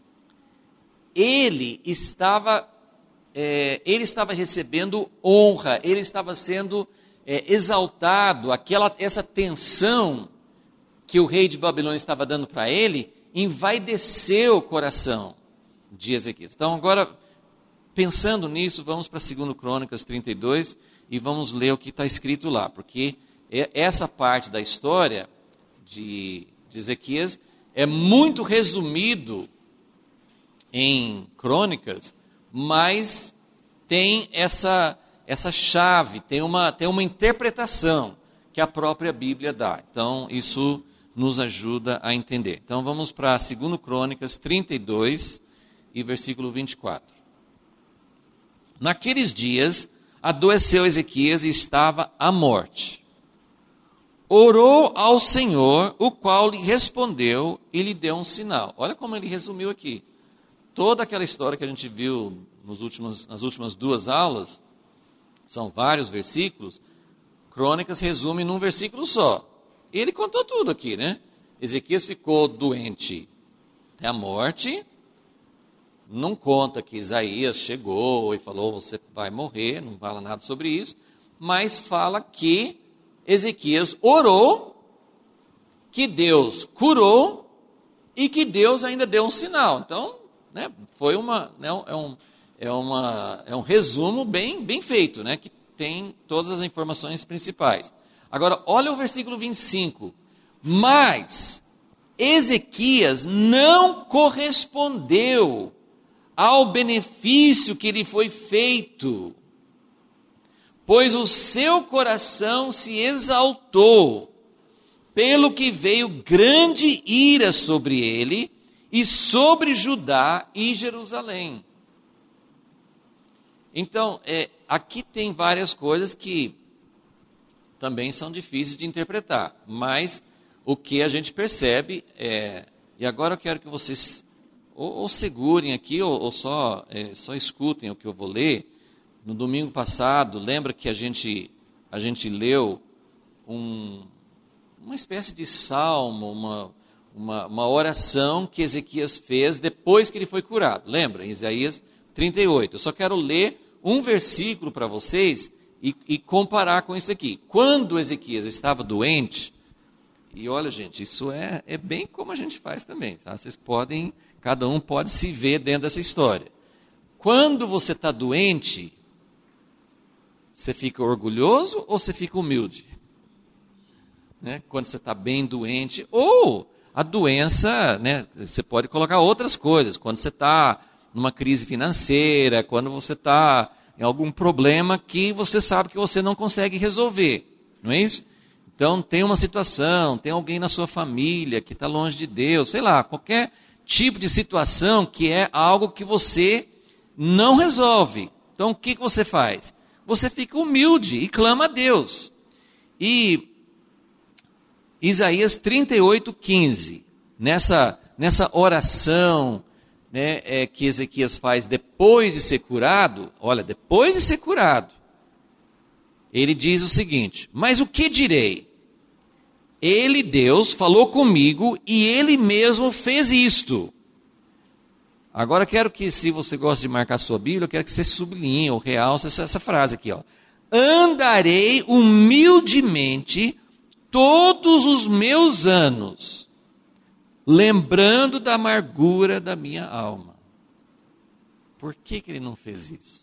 ele estava recebendo honra, ele estava sendo exaltado, essa tensão que o rei de Babilônia estava dando para ele, envaideceu o coração de Ezequias. Então agora, pensando nisso, vamos para 2 Crônicas 32 e vamos ler o que está escrito lá, porque essa parte da história de Ezequias é muito resumido em Crônicas, mas tem essa chave, tem uma interpretação que a própria Bíblia dá. Então, isso nos ajuda a entender. Então, vamos para 2 Crônicas 32 e versículo 24. Naqueles dias, adoeceu Ezequias e estava à morte. Orou ao Senhor, o qual lhe respondeu e lhe deu um sinal. Olha como ele resumiu aqui. Toda aquela história que a gente viu nas últimas 2 aulas, são vários versículos, Crônicas resume num versículo só. Ele contou tudo aqui, né? Ezequias ficou doente até a morte. Não conta que Isaías chegou e falou, você vai morrer, não fala nada sobre isso. Mas fala que Ezequias orou, que Deus curou e que Deus ainda deu um sinal. Então, né, foi um resumo bem feito, né, que tem todas as informações principais. Agora, olha o versículo 25. Mas Ezequias não correspondeu ao benefício que lhe foi feito, pois o seu coração se exaltou, pelo que veio grande ira sobre ele e sobre Judá e Jerusalém. Então, aqui tem várias coisas que também são difíceis de interpretar, mas o que a gente percebe e agora eu quero que vocês ou segurem aqui ou só escutem o que eu vou ler. No domingo passado, lembra que a gente leu uma espécie de salmo, uma oração que Ezequias fez depois que ele foi curado. Lembra? Em Isaías 38. Eu só quero ler um versículo para vocês e comparar com isso aqui. Quando Ezequias estava doente, e olha, gente, isso é bem como a gente faz também. Sabe? Cada um pode se ver dentro dessa história. Quando você está doente, você fica orgulhoso ou você fica humilde? Né? Quando você está bem doente, ou a doença, né? Você pode colocar outras coisas. Quando você está numa crise financeira, quando você está em algum problema que você sabe que você não consegue resolver, não é isso? Então tem uma situação, tem alguém na sua família que está longe de Deus, sei lá, qualquer tipo de situação que é algo que você não resolve. Então o que você faz? Você fica humilde e clama a Deus. E Isaías 38:15, nessa oração, né, que Ezequias faz depois de ser curado, olha, depois de ser curado, ele diz o seguinte: mas o que direi? Ele, Deus, falou comigo e Ele mesmo fez isto. Agora quero que, se você gosta de marcar sua Bíblia, eu quero que você sublinhe ou realce essa frase aqui, ó. Andarei humildemente todos os meus anos, lembrando da amargura da minha alma. Por que ele não fez isso?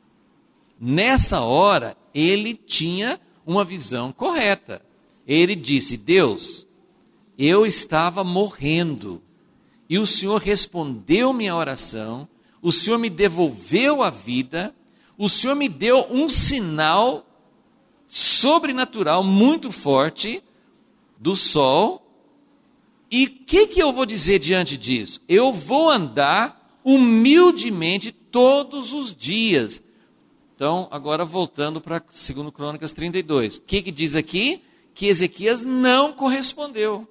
Nessa hora, ele tinha uma visão correta. Ele disse: Deus, eu estava morrendo, e o Senhor respondeu minha oração, o Senhor me devolveu a vida, o Senhor me deu um sinal sobrenatural muito forte do sol, e o que eu vou dizer diante disso? Eu vou andar humildemente todos os dias. Então, agora voltando para 2 Crônicas 32. O que diz aqui? Que Ezequias não correspondeu.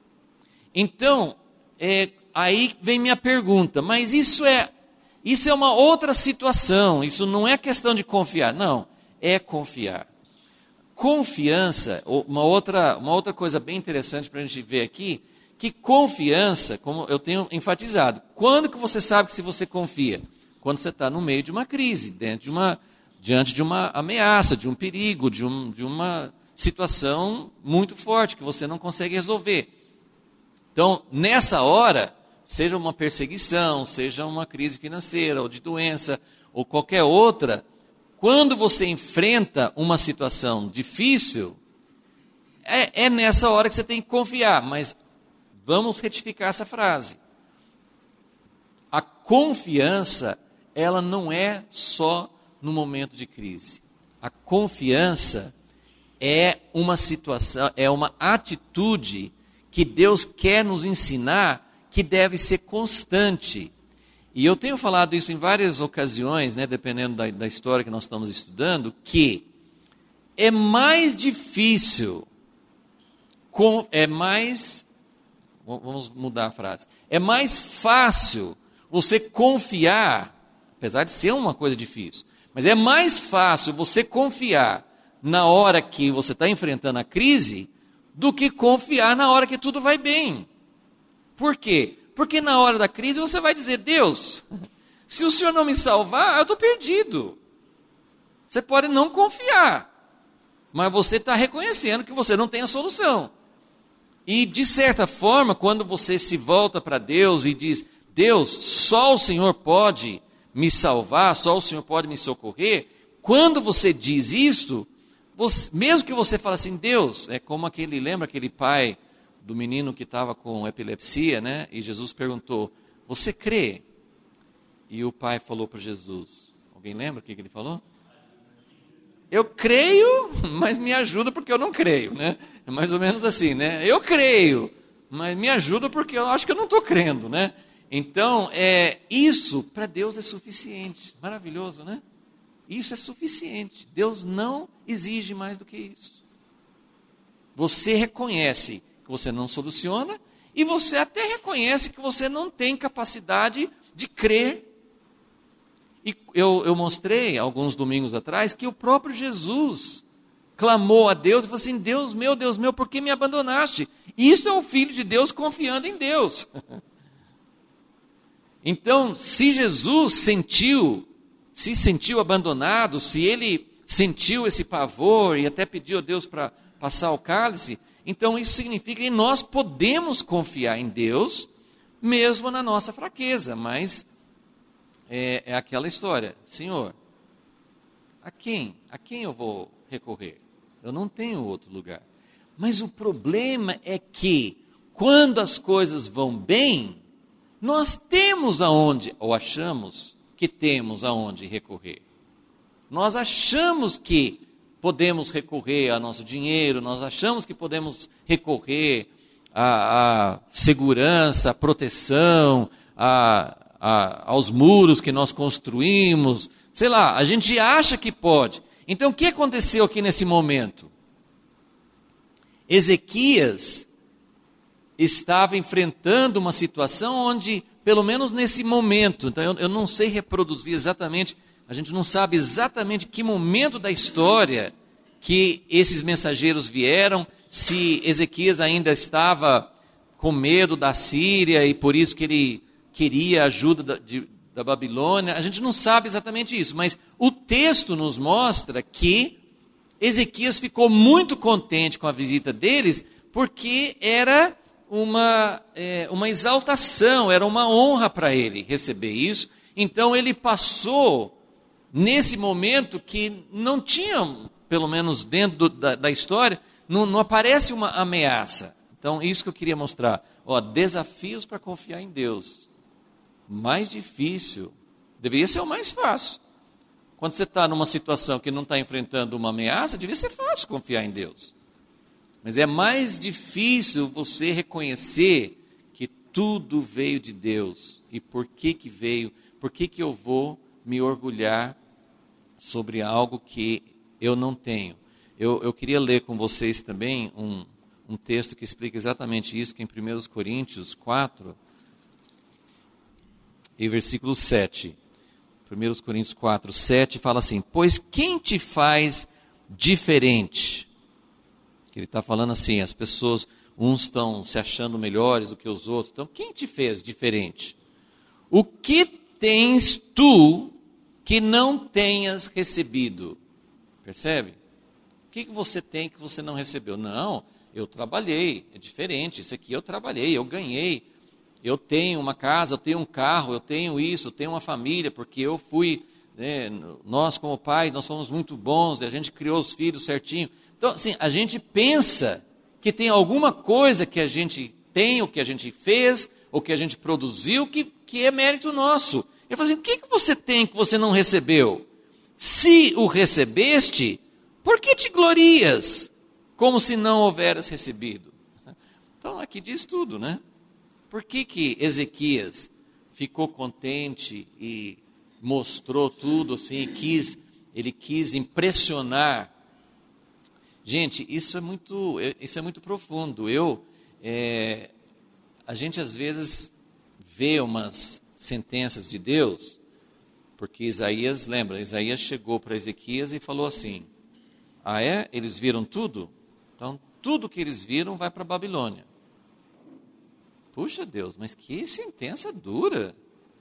Então, aí vem minha pergunta, mas isso é uma outra situação, isso não é questão de confiar, não, é confiar. Confiança, uma outra coisa bem interessante para a gente ver aqui, que confiança, como eu tenho enfatizado, quando que você sabe que se você confia? Quando você está no meio de uma crise, diante de uma ameaça, de um perigo, de uma situação muito forte que você não consegue resolver. Então, nessa hora, seja uma perseguição, seja uma crise financeira, ou de doença, ou qualquer outra, quando você enfrenta uma situação difícil, é nessa hora que você tem que confiar. Mas vamos retificar essa frase. A confiança, ela não é só no momento de crise. A confiança é uma situação, é uma atitude que Deus quer nos ensinar que deve ser constante. E eu tenho falado isso em várias ocasiões, né, dependendo da história que nós estamos estudando, que é mais difícil, vamos mudar a frase, é mais fácil você confiar, apesar de ser uma coisa difícil, mas é mais fácil você confiar na hora que você está enfrentando a crise do que confiar na hora que tudo vai bem. Por quê? Porque na hora da crise você vai dizer, Deus, se o Senhor não me salvar, eu estou perdido. Você pode não confiar, mas você está reconhecendo que você não tem a solução. E de certa forma, quando você se volta para Deus e diz, Deus, só o Senhor pode me salvar, só o Senhor pode me socorrer, quando você diz isso, mesmo que você fale assim, Deus, é como lembra aquele pai do menino que estava com epilepsia, né? E Jesus perguntou, você crê? E o pai falou para Jesus, alguém lembra o que ele falou? Eu creio, mas me ajuda porque eu não creio, né? É mais ou menos assim, né? Eu creio, mas me ajuda porque eu acho que eu não estou crendo, né? Então, isso para Deus é suficiente. Maravilhoso, né? Isso é suficiente. Deus não exige mais do que isso. Você reconhece que você não soluciona e você até reconhece que você não tem capacidade de crer. E eu mostrei alguns domingos atrás que o próprio Jesus clamou a Deus e falou assim, Deus meu, por que me abandonaste? Isso é o Filho de Deus confiando em Deus. Então, se Jesus se sentiu abandonado, se ele sentiu esse pavor e até pediu a Deus para passar o cálice, então isso significa que nós podemos confiar em Deus, mesmo na nossa fraqueza, mas é aquela história, Senhor, a quem eu vou recorrer? Eu não tenho outro lugar. Mas o problema é que, quando as coisas vão bem, nós temos aonde, ou achamos que temos aonde recorrer. Nós achamos que podemos recorrer ao nosso dinheiro, nós achamos que podemos recorrer à segurança, à proteção, aos muros que nós construímos, sei lá, a gente acha que pode. Então o que aconteceu aqui nesse momento? Ezequias estava enfrentando uma situação onde, pelo menos nesse momento, então eu não sei reproduzir exatamente, a gente não sabe exatamente que momento da história que esses mensageiros vieram, se Ezequias ainda estava com medo da Síria e por isso que ele queria a ajuda da Babilônia, a gente não sabe exatamente isso, mas o texto nos mostra que Ezequias ficou muito contente com a visita deles, porque era uma exaltação, era uma honra para ele receber isso. Então ele passou nesse momento que não tinha, pelo menos dentro da história, não aparece uma ameaça. Então isso que eu queria mostrar, desafios para confiar em Deus. Mais difícil, deveria ser o mais fácil. Quando você está numa situação que não está enfrentando uma ameaça, deveria ser fácil confiar em Deus. Mas é mais difícil você reconhecer que tudo veio de Deus. E por que veio? Por que eu vou me orgulhar sobre algo que eu não tenho? Eu queria ler com vocês também um texto que explica exatamente isso, que é em 1 Coríntios 4, e versículo 7. 1 Coríntios 4, 7 fala assim, pois quem te faz diferente? Ele está falando assim, as pessoas, uns estão se achando melhores do que os outros, então quem te fez diferente? O que tens tu que não tenhas recebido? Percebe? O que você tem que você não recebeu? Não, eu trabalhei, é diferente, isso aqui eu trabalhei, eu ganhei, eu tenho uma casa, eu tenho um carro, eu tenho isso, eu tenho uma família, porque eu fui, nós como pais, nós fomos muito bons, a gente criou os filhos certinho. Então, assim, a gente pensa que tem alguma coisa que a gente tem, ou que a gente fez, ou que a gente produziu, que é mérito nosso. Eu falo assim, o que você tem que você não recebeu? Se o recebeste, por que te glorias? como se não houveras recebido. Então aqui diz tudo, né? Por que Ezequias ficou contente e mostrou tudo assim, ele quis impressionar? Gente, isso é muito profundo. A gente às vezes vê umas sentenças de Deus, porque Isaías chegou para Ezequias e falou assim: ah é? Eles viram tudo? Então tudo que eles viram vai para a Babilônia. Puxa Deus, mas que sentença dura.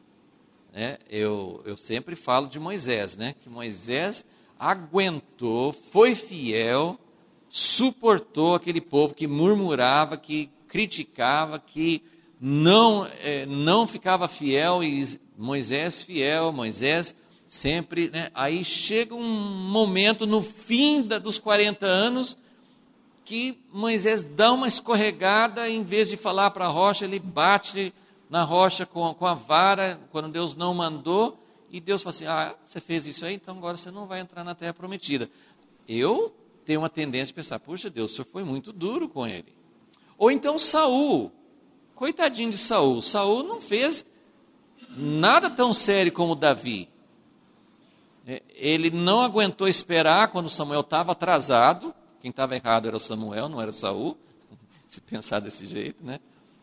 Eu sempre falo de Moisés, né? Que Moisés aguentou, foi fiel, suportou aquele povo que murmurava, que criticava, que não ficava fiel, e Moisés fiel, Moisés sempre, né? Aí chega um momento no fim dos 40 anos, que Moisés dá uma escorregada, em vez de falar para a rocha, ele bate na rocha com a vara, quando Deus não mandou, e Deus fala assim: ah, você fez isso aí, então agora você não vai entrar na terra prometida. Eu tenho uma tendência a pensar: puxa Deus, o senhor foi muito duro com ele. Ou então Saul, coitadinho de Saul, Saul não fez nada tão sério como Davi. Ele não aguentou esperar quando Samuel estava atrasado. Quem estava errado era Samuel, não era Saul, se pensar desse jeito, né?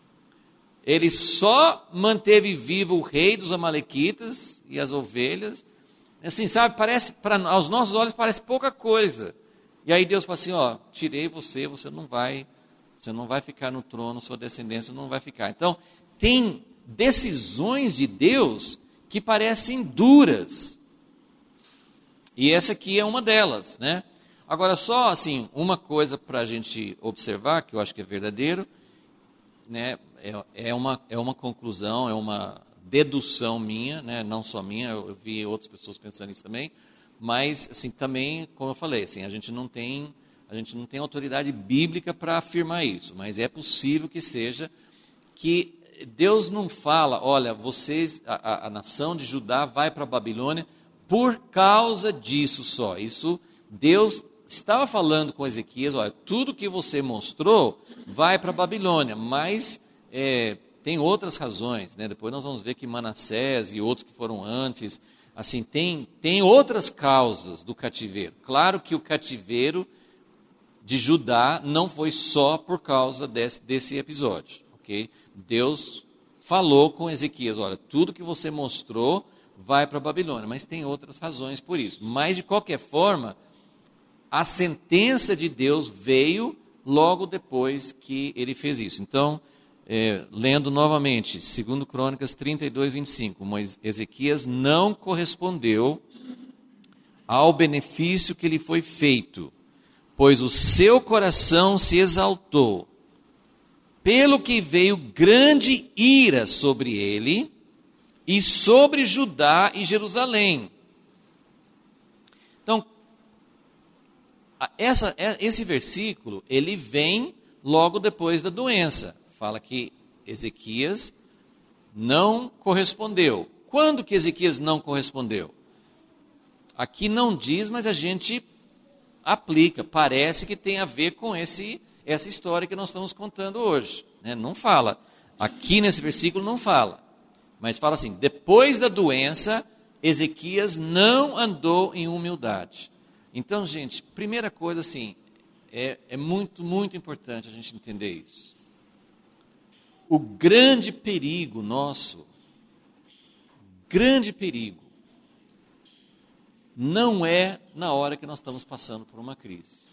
Ele só manteve vivo o rei dos amalequitas e as ovelhas. Assim, sabe, aos nossos olhos parece pouca coisa. E aí Deus fala assim: ó, tirei você não vai ficar no trono, sua descendência não vai ficar. Então, tem decisões de Deus que parecem duras. E essa aqui é uma delas, né? Agora, só assim, uma coisa para a gente observar, que eu acho que é verdadeiro, né? É uma conclusão, é uma dedução minha, né? Não só minha, eu vi outras pessoas pensando isso também, mas assim, também, como eu falei, assim, a gente não tem autoridade bíblica para afirmar isso, mas é possível que seja, que Deus não fala: olha, vocês, a nação de Judá vai para a Babilônia por causa disso só. Isso, Deus estava falando com Ezequias: olha, tudo que você mostrou vai para a Babilônia, mas tem outras razões, né? Depois nós vamos ver que Manassés e outros que foram antes, assim, tem outras causas do cativeiro. Claro que o cativeiro de Judá não foi só por causa desse episódio, ok? Deus falou com Ezequias: olha, tudo que você mostrou vai para a Babilônia, mas tem outras razões por isso. Mas, de qualquer forma, a sentença de Deus veio logo depois que ele fez isso. Então, lendo novamente, 2 Crônicas 32, 25, Ezequias não correspondeu ao benefício que lhe foi feito, pois o seu coração se exaltou, pelo que veio grande ira sobre ele e sobre Judá e Jerusalém. Então, esse versículo, ele vem logo depois da doença. Fala que Ezequias não correspondeu. Quando que Ezequias não correspondeu? Aqui não diz, mas a gente aplica. Parece que tem a ver com essa história que nós estamos contando hoje, né? Não fala. Aqui nesse versículo não fala. Mas fala assim: depois da doença, Ezequias não andou em humildade. Então, gente, primeira coisa assim, é muito, muito importante a gente entender isso. O grande perigo nosso, não é na hora que nós estamos passando por uma crise.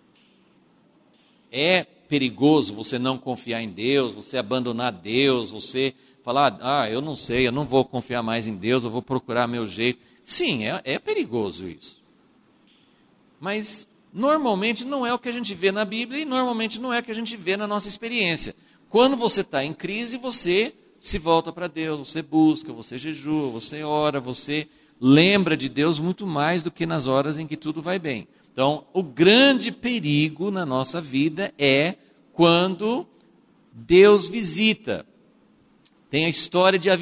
É perigoso você não confiar em Deus, você abandonar Deus, você falar: eu não sei, eu não vou confiar mais em Deus, eu vou procurar meu jeito. Sim, é perigoso isso. Mas normalmente não é o que a gente vê na Bíblia e normalmente não é o que a gente vê na nossa experiência. Quando você está em crise, você se volta para Deus, você busca, você jejua, você ora, você lembra de Deus muito mais do que nas horas em que tudo vai bem. Então, o grande perigo na nossa vida é quando Deus visita. Tem a história de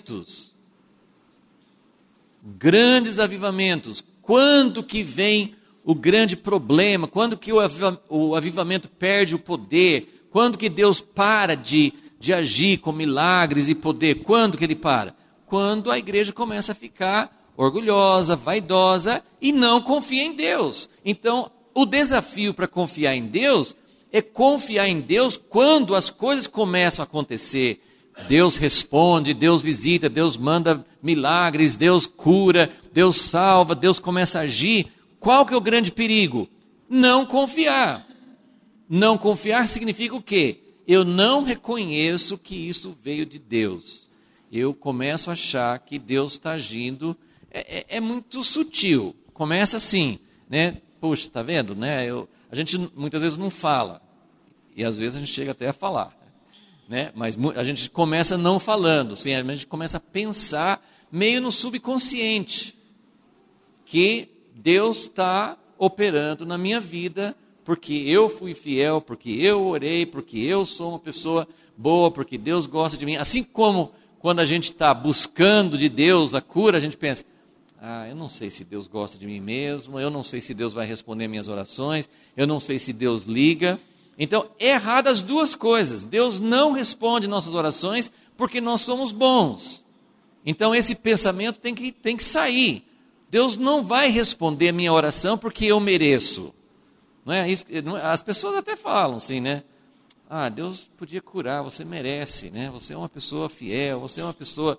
avivamentos, grandes avivamentos. Quando que vem o grande problema, quando que o avivamento perde o poder, quando que Deus para de agir com milagres e poder, quando que ele para? Quando a igreja começa a ficar orgulhosa, vaidosa e não confia em Deus. Então, o desafio para confiar em Deus é confiar em Deus quando as coisas começam a acontecer. Deus responde, Deus visita, Deus manda milagres, Deus cura, Deus salva, Deus começa a agir. Qual que é o grande perigo? Não confiar. Não confiar significa o quê? Eu não reconheço que isso veio de Deus. Eu começo a achar que Deus está agindo, é muito sutil. Começa assim, né? Puxa, está vendo? Né? A gente muitas vezes não fala, e às vezes a gente chega até a falar. Né? Mas a gente começa não falando, assim, a gente começa a pensar meio no subconsciente, que Deus está operando na minha vida, porque eu fui fiel, porque eu orei, porque eu sou uma pessoa boa, porque Deus gosta de mim. Assim como quando a gente está buscando de Deus a cura, a gente pensa, eu não sei se Deus gosta de mim mesmo, eu não sei se Deus vai responder minhas orações, eu não sei se Deus liga. Então, é errado as duas coisas. Deus não responde nossas orações porque nós somos bons. Então, esse pensamento tem que sair. Deus não vai responder a minha oração porque eu mereço. Não é? As pessoas até falam assim, né? Deus podia curar, você merece, né? Você é uma pessoa fiel, você é uma pessoa...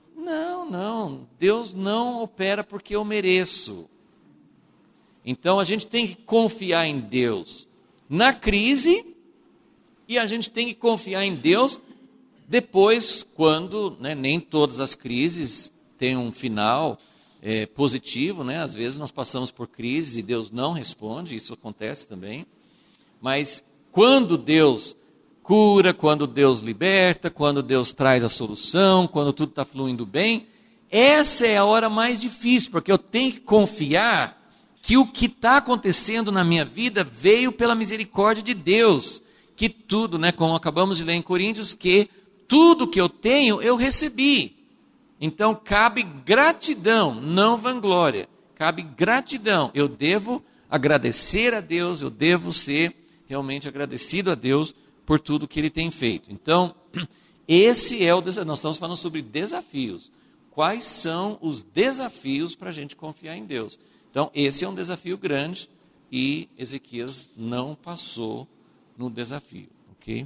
Não, Deus não opera porque eu mereço. Então, a gente tem que confiar em Deus na crise, e a gente tem que confiar em Deus depois, quando, né, nem todas as crises têm um final positivo, né? Às vezes nós passamos por crises e Deus não responde, isso acontece também, mas quando Deus cura, quando Deus liberta, quando Deus traz a solução, quando tudo está fluindo bem, essa é a hora mais difícil, porque eu tenho que confiar que o que está acontecendo na minha vida veio pela misericórdia de Deus, que tudo, né, como acabamos de ler em Coríntios, que tudo que eu tenho eu recebi. Então cabe gratidão, não vanglória, cabe gratidão. Eu devo agradecer a Deus, eu devo ser realmente agradecido a Deus por tudo que Ele tem feito. Então, esse é o desafio. Nós estamos falando sobre desafios. Quais são os desafios para a gente confiar em Deus? Então, esse é um desafio grande e Ezequias não passou no desafio, ok?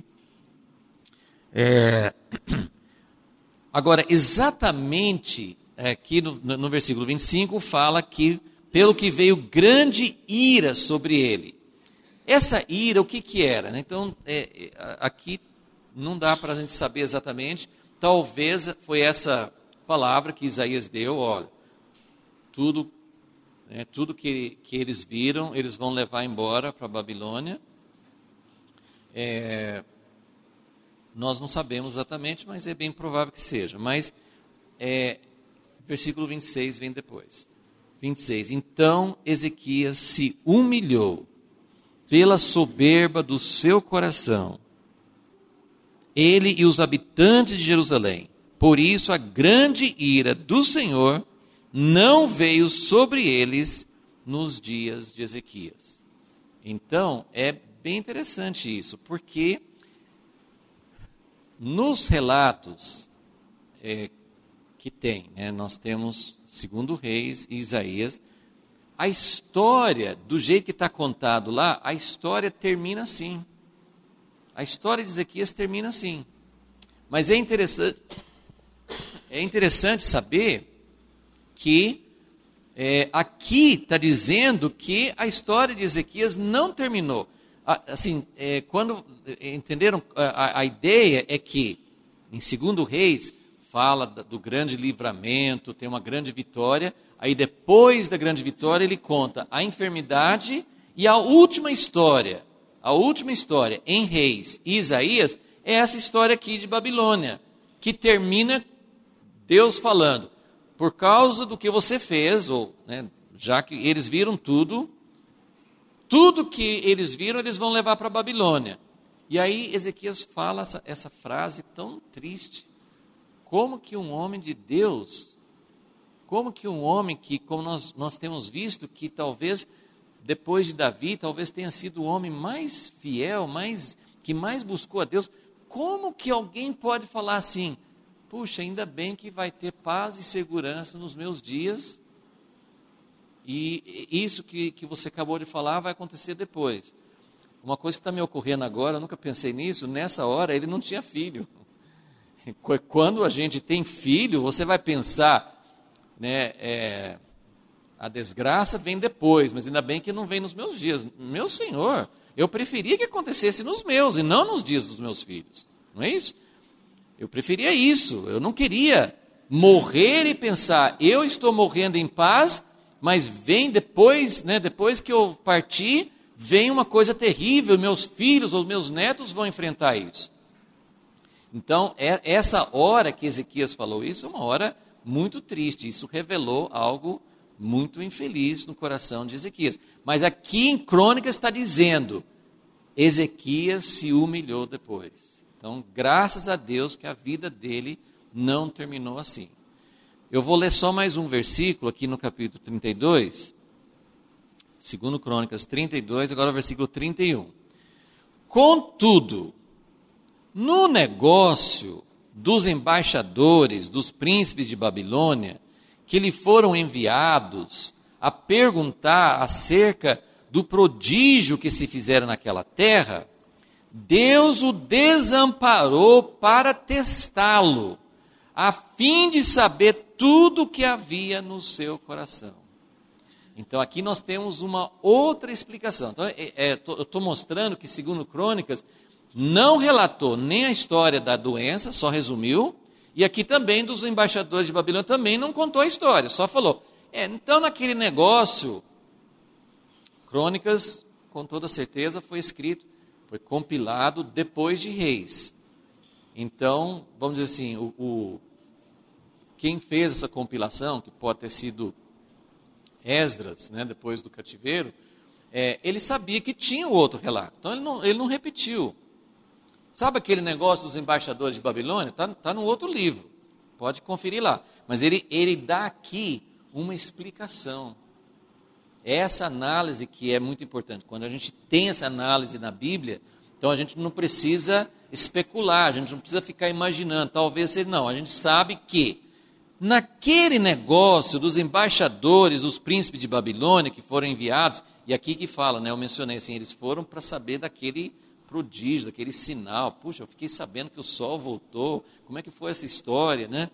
Agora, exatamente aqui no versículo 25, fala que, pelo que veio grande ira sobre ele. Essa ira, o que era? Né? Então, aqui não dá para a gente saber exatamente, talvez foi essa palavra que Isaías deu, olha, tudo que eles viram, eles vão levar embora para a Babilônia. Nós não sabemos exatamente, mas é bem provável que seja. Mas, versículo 26 vem depois. 26, então Ezequias se humilhou pela soberba do seu coração, ele e os habitantes de Jerusalém. Por isso a grande ira do Senhor não veio sobre eles nos dias de Ezequias. Então, é bem interessante isso, porque nos relatos que tem, né, nós temos 2 Reis e Isaías, a história, do jeito que está contado lá, a história termina assim. A história de Ezequias termina assim. Mas é interessante saber que aqui está dizendo que a história de Ezequias não terminou. Assim, quando entenderam, a ideia é que em 2 Reis fala do grande livramento, tem uma grande vitória, aí depois da grande vitória ele conta a enfermidade e a última história em Reis e Isaías é essa história aqui de Babilônia, que termina Deus falando, por causa do que você fez, ou, né, já que eles viram tudo que eles viram, eles vão levar para a Babilônia. E aí Ezequias fala essa frase tão triste. Como que um homem de Deus, como que um homem que, como nós temos visto, que talvez depois de Davi, talvez tenha sido o homem mais fiel, que mais buscou a Deus. Como que alguém pode falar assim, puxa, ainda bem que vai ter paz e segurança nos meus dias, e isso que você acabou de falar vai acontecer depois. Uma coisa que está me ocorrendo agora, eu nunca pensei nisso, nessa hora ele não tinha filho. Quando a gente tem filho, você vai pensar, né, a desgraça vem depois, mas ainda bem que não vem nos meus dias. Meu Senhor, eu preferia que acontecesse nos meus e não nos dias dos meus filhos. Não é isso? Eu preferia isso. Eu não queria morrer e pensar, eu estou morrendo em paz, mas vem depois, né, depois que eu partir, vem uma coisa terrível, meus filhos ou meus netos vão enfrentar isso. Então, essa hora que Ezequias falou isso é uma hora muito triste. Isso revelou algo muito infeliz no coração de Ezequias. Mas aqui em Crônicas está dizendo, Ezequias se humilhou depois. Então, graças a Deus que a vida dele não terminou assim. Eu vou ler só mais um versículo aqui no capítulo 32, 2 Crônicas 32, agora o versículo 31. Contudo, no negócio dos embaixadores, dos príncipes de Babilônia, que lhe foram enviados a perguntar acerca do prodígio que se fizera naquela terra, Deus o desamparou para testá-lo, a fim de saber tudo o que havia no seu coração. Então aqui nós temos uma outra explicação. Então, eu estou mostrando que, segundo Crônicas, não relatou nem a história da doença, só resumiu, e aqui também dos embaixadores de Babilônia também não contou a história, só falou. Então naquele negócio, Crônicas, com toda certeza, foi escrito, foi compilado depois de Reis. Então, vamos dizer assim, quem fez essa compilação, que pode ter sido Esdras, né, depois do cativeiro, ele sabia que tinha o outro relato, então ele não repetiu. Sabe aquele negócio dos embaixadores de Babilônia? Está no outro livro, pode conferir lá. Mas ele dá aqui uma explicação. Essa análise que é muito importante. Quando a gente tem essa análise na Bíblia, então a gente não precisa especular, a gente não precisa ficar imaginando, talvez não. A gente sabe que naquele negócio dos embaixadores, dos príncipes de Babilônia que foram enviados, e aqui que fala, né, eu mencionei assim, eles foram para saber daquele prodígio, daquele sinal. Puxa, eu fiquei sabendo que o sol voltou, como é que foi essa história, né?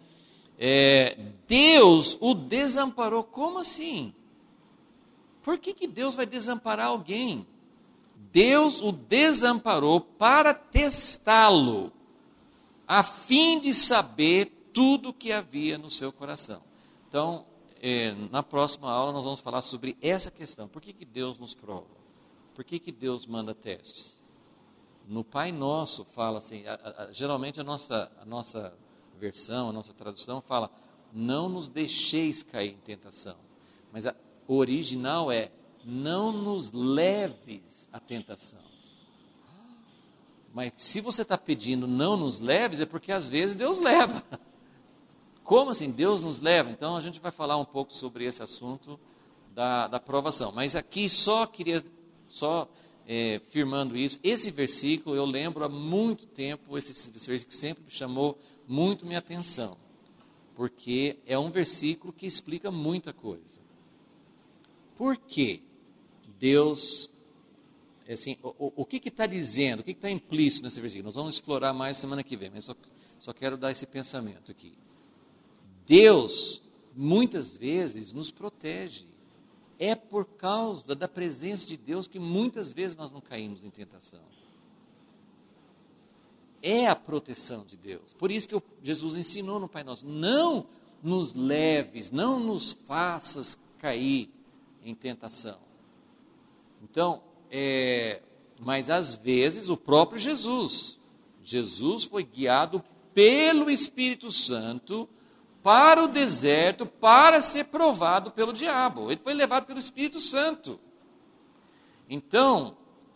Deus o desamparou. Como assim? Por que Deus vai desamparar alguém? Deus o desamparou para testá-lo, a fim de saber tudo o que havia no seu coração. Então, na próxima aula nós vamos falar sobre essa questão. Por que Deus nos prova? Por que Deus manda testes? No Pai Nosso fala assim, geralmente a nossa versão, a nossa tradução fala, não nos deixeis cair em tentação. Mas o original não nos leves à tentação. Mas se você está pedindo não nos leves, é porque às vezes Deus leva. Como assim Deus nos leva? Então a gente vai falar um pouco sobre esse assunto da provação. Mas aqui firmando isso, esse versículo eu lembro há muito tempo, esse versículo sempre chamou muito minha atenção, porque é um versículo que explica muita coisa. Por que Deus, assim, o que está dizendo, o que está implícito nesse versículo? Nós vamos explorar mais semana que vem, mas só quero dar esse pensamento aqui. Deus, muitas vezes, nos protege. É por causa da presença de Deus que muitas vezes nós não caímos em tentação. É a proteção de Deus. Por isso que Jesus ensinou no Pai Nosso, não nos leves, não nos faças cair em tentação. Então, mas às vezes o próprio Jesus foi guiado pelo Espírito Santo para o deserto, para ser provado pelo diabo. Ele foi levado pelo Espírito Santo. Então,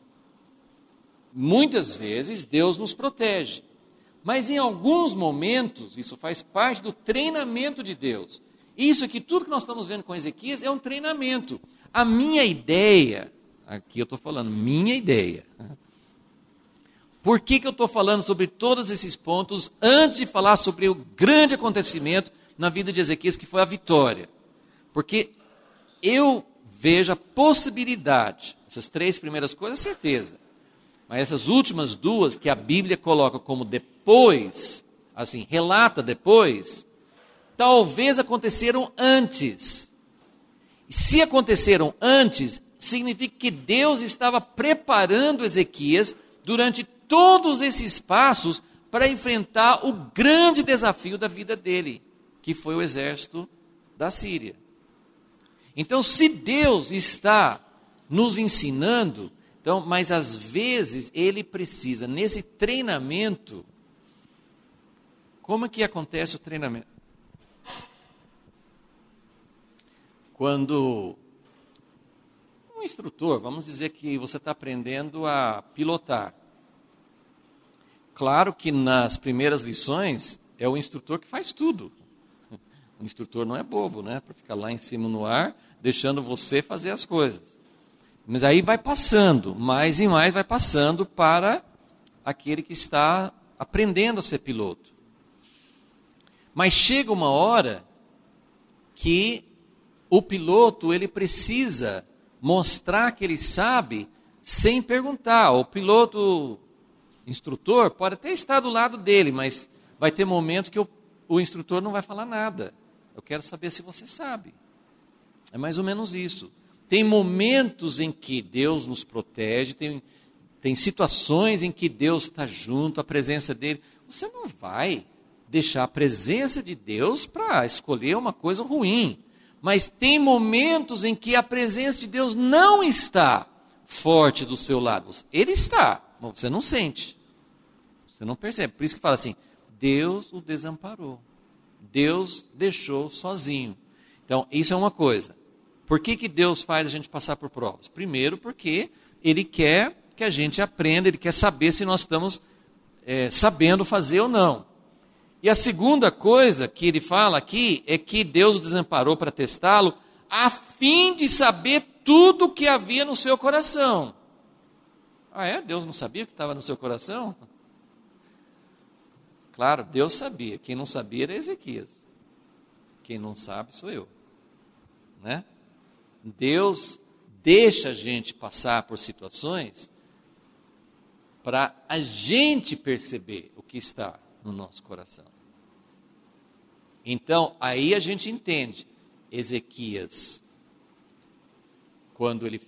muitas vezes Deus nos protege, mas em alguns momentos, isso faz parte do treinamento de Deus, Isso aqui, tudo que nós estamos vendo com Ezequias é um treinamento. A minha ideia, aqui eu estou falando, minha ideia. Por que eu estou falando sobre todos esses pontos antes de falar sobre o grande acontecimento na vida de Ezequias, que foi a vitória? Porque eu vejo a possibilidade, essas 3 primeiras coisas, certeza, mas essas últimas 2 que a Bíblia coloca como depois, assim, relata depois, talvez aconteceram antes. E se aconteceram antes, significa que Deus estava preparando Ezequias durante todos esses passos para enfrentar o grande desafio da vida dele, que foi o exército da Síria. Então, se Deus está nos ensinando, então, mas às vezes ele precisa, nesse treinamento, como é que acontece o treinamento? Quando um instrutor, vamos dizer que você está aprendendo a pilotar. Claro que nas primeiras lições é o instrutor que faz tudo. O instrutor não é bobo, né? Para ficar lá em cima no ar, deixando você fazer as coisas. Mas aí vai passando, mais e mais vai passando para aquele que está aprendendo a ser piloto. Mas chega uma hora que o piloto ele precisa mostrar que ele sabe sem perguntar. O piloto instrutor pode até estar do lado dele, mas vai ter momentos que o instrutor não vai falar nada. Eu quero saber se você sabe. É mais ou menos isso. Tem momentos em que Deus nos protege, tem situações em que Deus está junto, a presença dele. Você não vai deixar a presença de Deus para escolher uma coisa ruim. Mas tem momentos em que a presença de Deus não está forte do seu lado. Ele está, mas você não sente. Você não percebe. Por isso que fala assim, Deus o desamparou. Deus deixou sozinho. Então, isso é uma coisa. Por que Deus faz a gente passar por provas? Primeiro, porque Ele quer que a gente aprenda, Ele quer saber se nós estamos sabendo fazer ou não. E a segunda coisa que Ele fala aqui é que Deus o desamparou para testá-lo, a fim de saber tudo o que havia no seu coração. Ah, é? Deus não sabia o que estava no seu coração? Claro, Deus sabia. Quem não sabia era Ezequias. Quem não sabe sou eu. Né? Deus deixa a gente passar por situações para a gente perceber o que está no nosso coração. Então, aí a gente entende. Ezequias, quando ele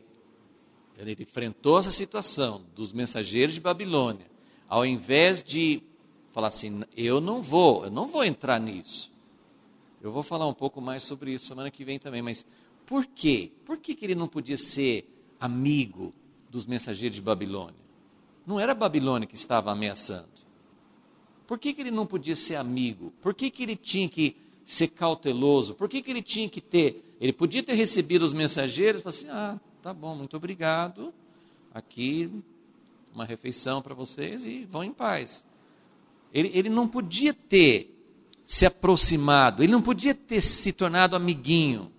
enfrentou essa situação dos mensageiros de Babilônia, ao invés de falar assim, eu não vou entrar nisso. Eu vou falar um pouco mais sobre isso semana que vem também, mas por quê? Por que ele não podia ser amigo dos mensageiros de Babilônia? Não era a Babilônia que estava ameaçando. Por que ele não podia ser amigo? Por que ele tinha que ser cauteloso? Por que ele tinha que ter... Ele podia ter recebido os mensageiros e falar assim, tá bom, muito obrigado, aqui uma refeição para vocês e vão em paz. Ele não podia ter se aproximado, ele não podia ter se tornado amiguinho.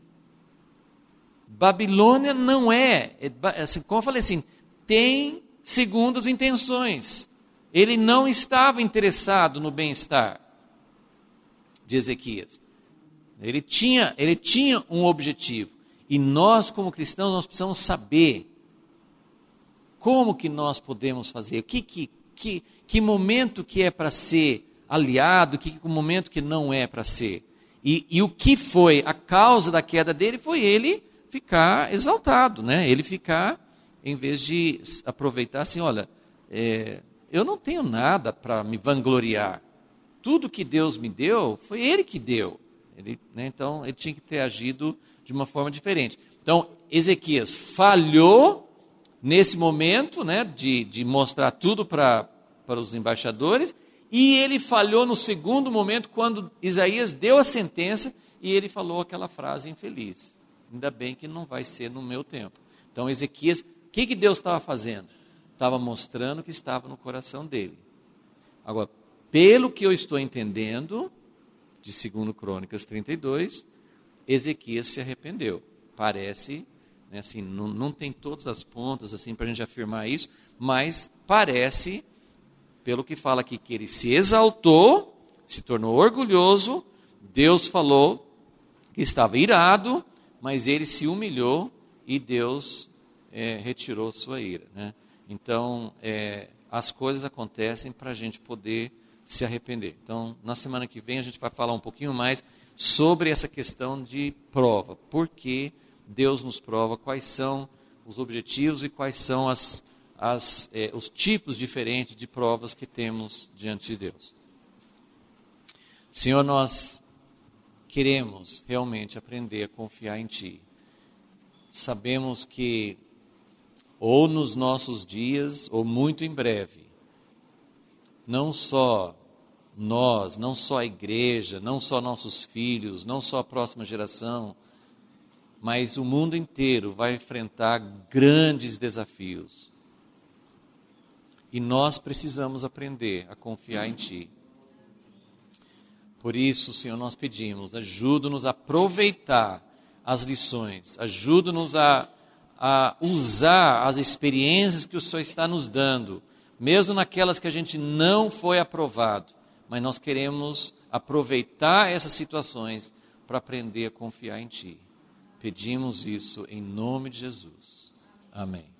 Babilônia não assim, como eu falei assim, tem segundas intenções. Ele não estava interessado no bem-estar de Ezequias. Ele tinha um objetivo. E nós, como cristãos, nós precisamos saber como que nós podemos fazer, que momento que é para ser aliado, que momento que não é para ser. E o que foi a causa da queda dele foi ele ficar exaltado, né? Ele ficar, em vez de aproveitar assim, olha, eu não tenho nada para me vangloriar. Tudo que Deus me deu, foi Ele que deu. Então, ele tinha que ter agido de uma forma diferente. Então, Ezequias falhou nesse momento, né, de mostrar tudo para os embaixadores, e ele falhou no segundo momento, quando Isaías deu a sentença, e ele falou aquela frase infeliz. Ainda bem que não vai ser no meu tempo. Então, Ezequias, o que Deus estava fazendo? Estava mostrando o que estava no coração dele. Agora, pelo que eu estou entendendo, de 2 Crônicas 32, Ezequias se arrependeu. Parece, né, assim, não tem todas as pontas assim, para a gente afirmar isso, mas parece, pelo que fala aqui, que ele se exaltou, se tornou orgulhoso, Deus falou que estava irado, mas ele se humilhou e Deus retirou sua ira, né? Então, as coisas acontecem para a gente poder se arrepender. Então, na semana que vem a gente vai falar um pouquinho mais sobre essa questão de prova. Por que Deus nos prova, quais são os objetivos e quais são os tipos diferentes de provas que temos diante de Deus. Senhor, nós queremos realmente aprender a confiar em Ti. Sabemos que ou nos nossos dias, ou muito em breve, não só nós, não só a igreja, não só nossos filhos, não só a próxima geração, mas o mundo inteiro vai enfrentar grandes desafios. E nós precisamos aprender a confiar em Ti. Por isso, Senhor, nós pedimos, ajuda-nos a aproveitar as lições, ajuda-nos a usar as experiências que o Senhor está nos dando, mesmo naquelas que a gente não foi aprovado, mas nós queremos aproveitar essas situações para aprender a confiar em Ti. Pedimos isso em nome de Jesus. Amém.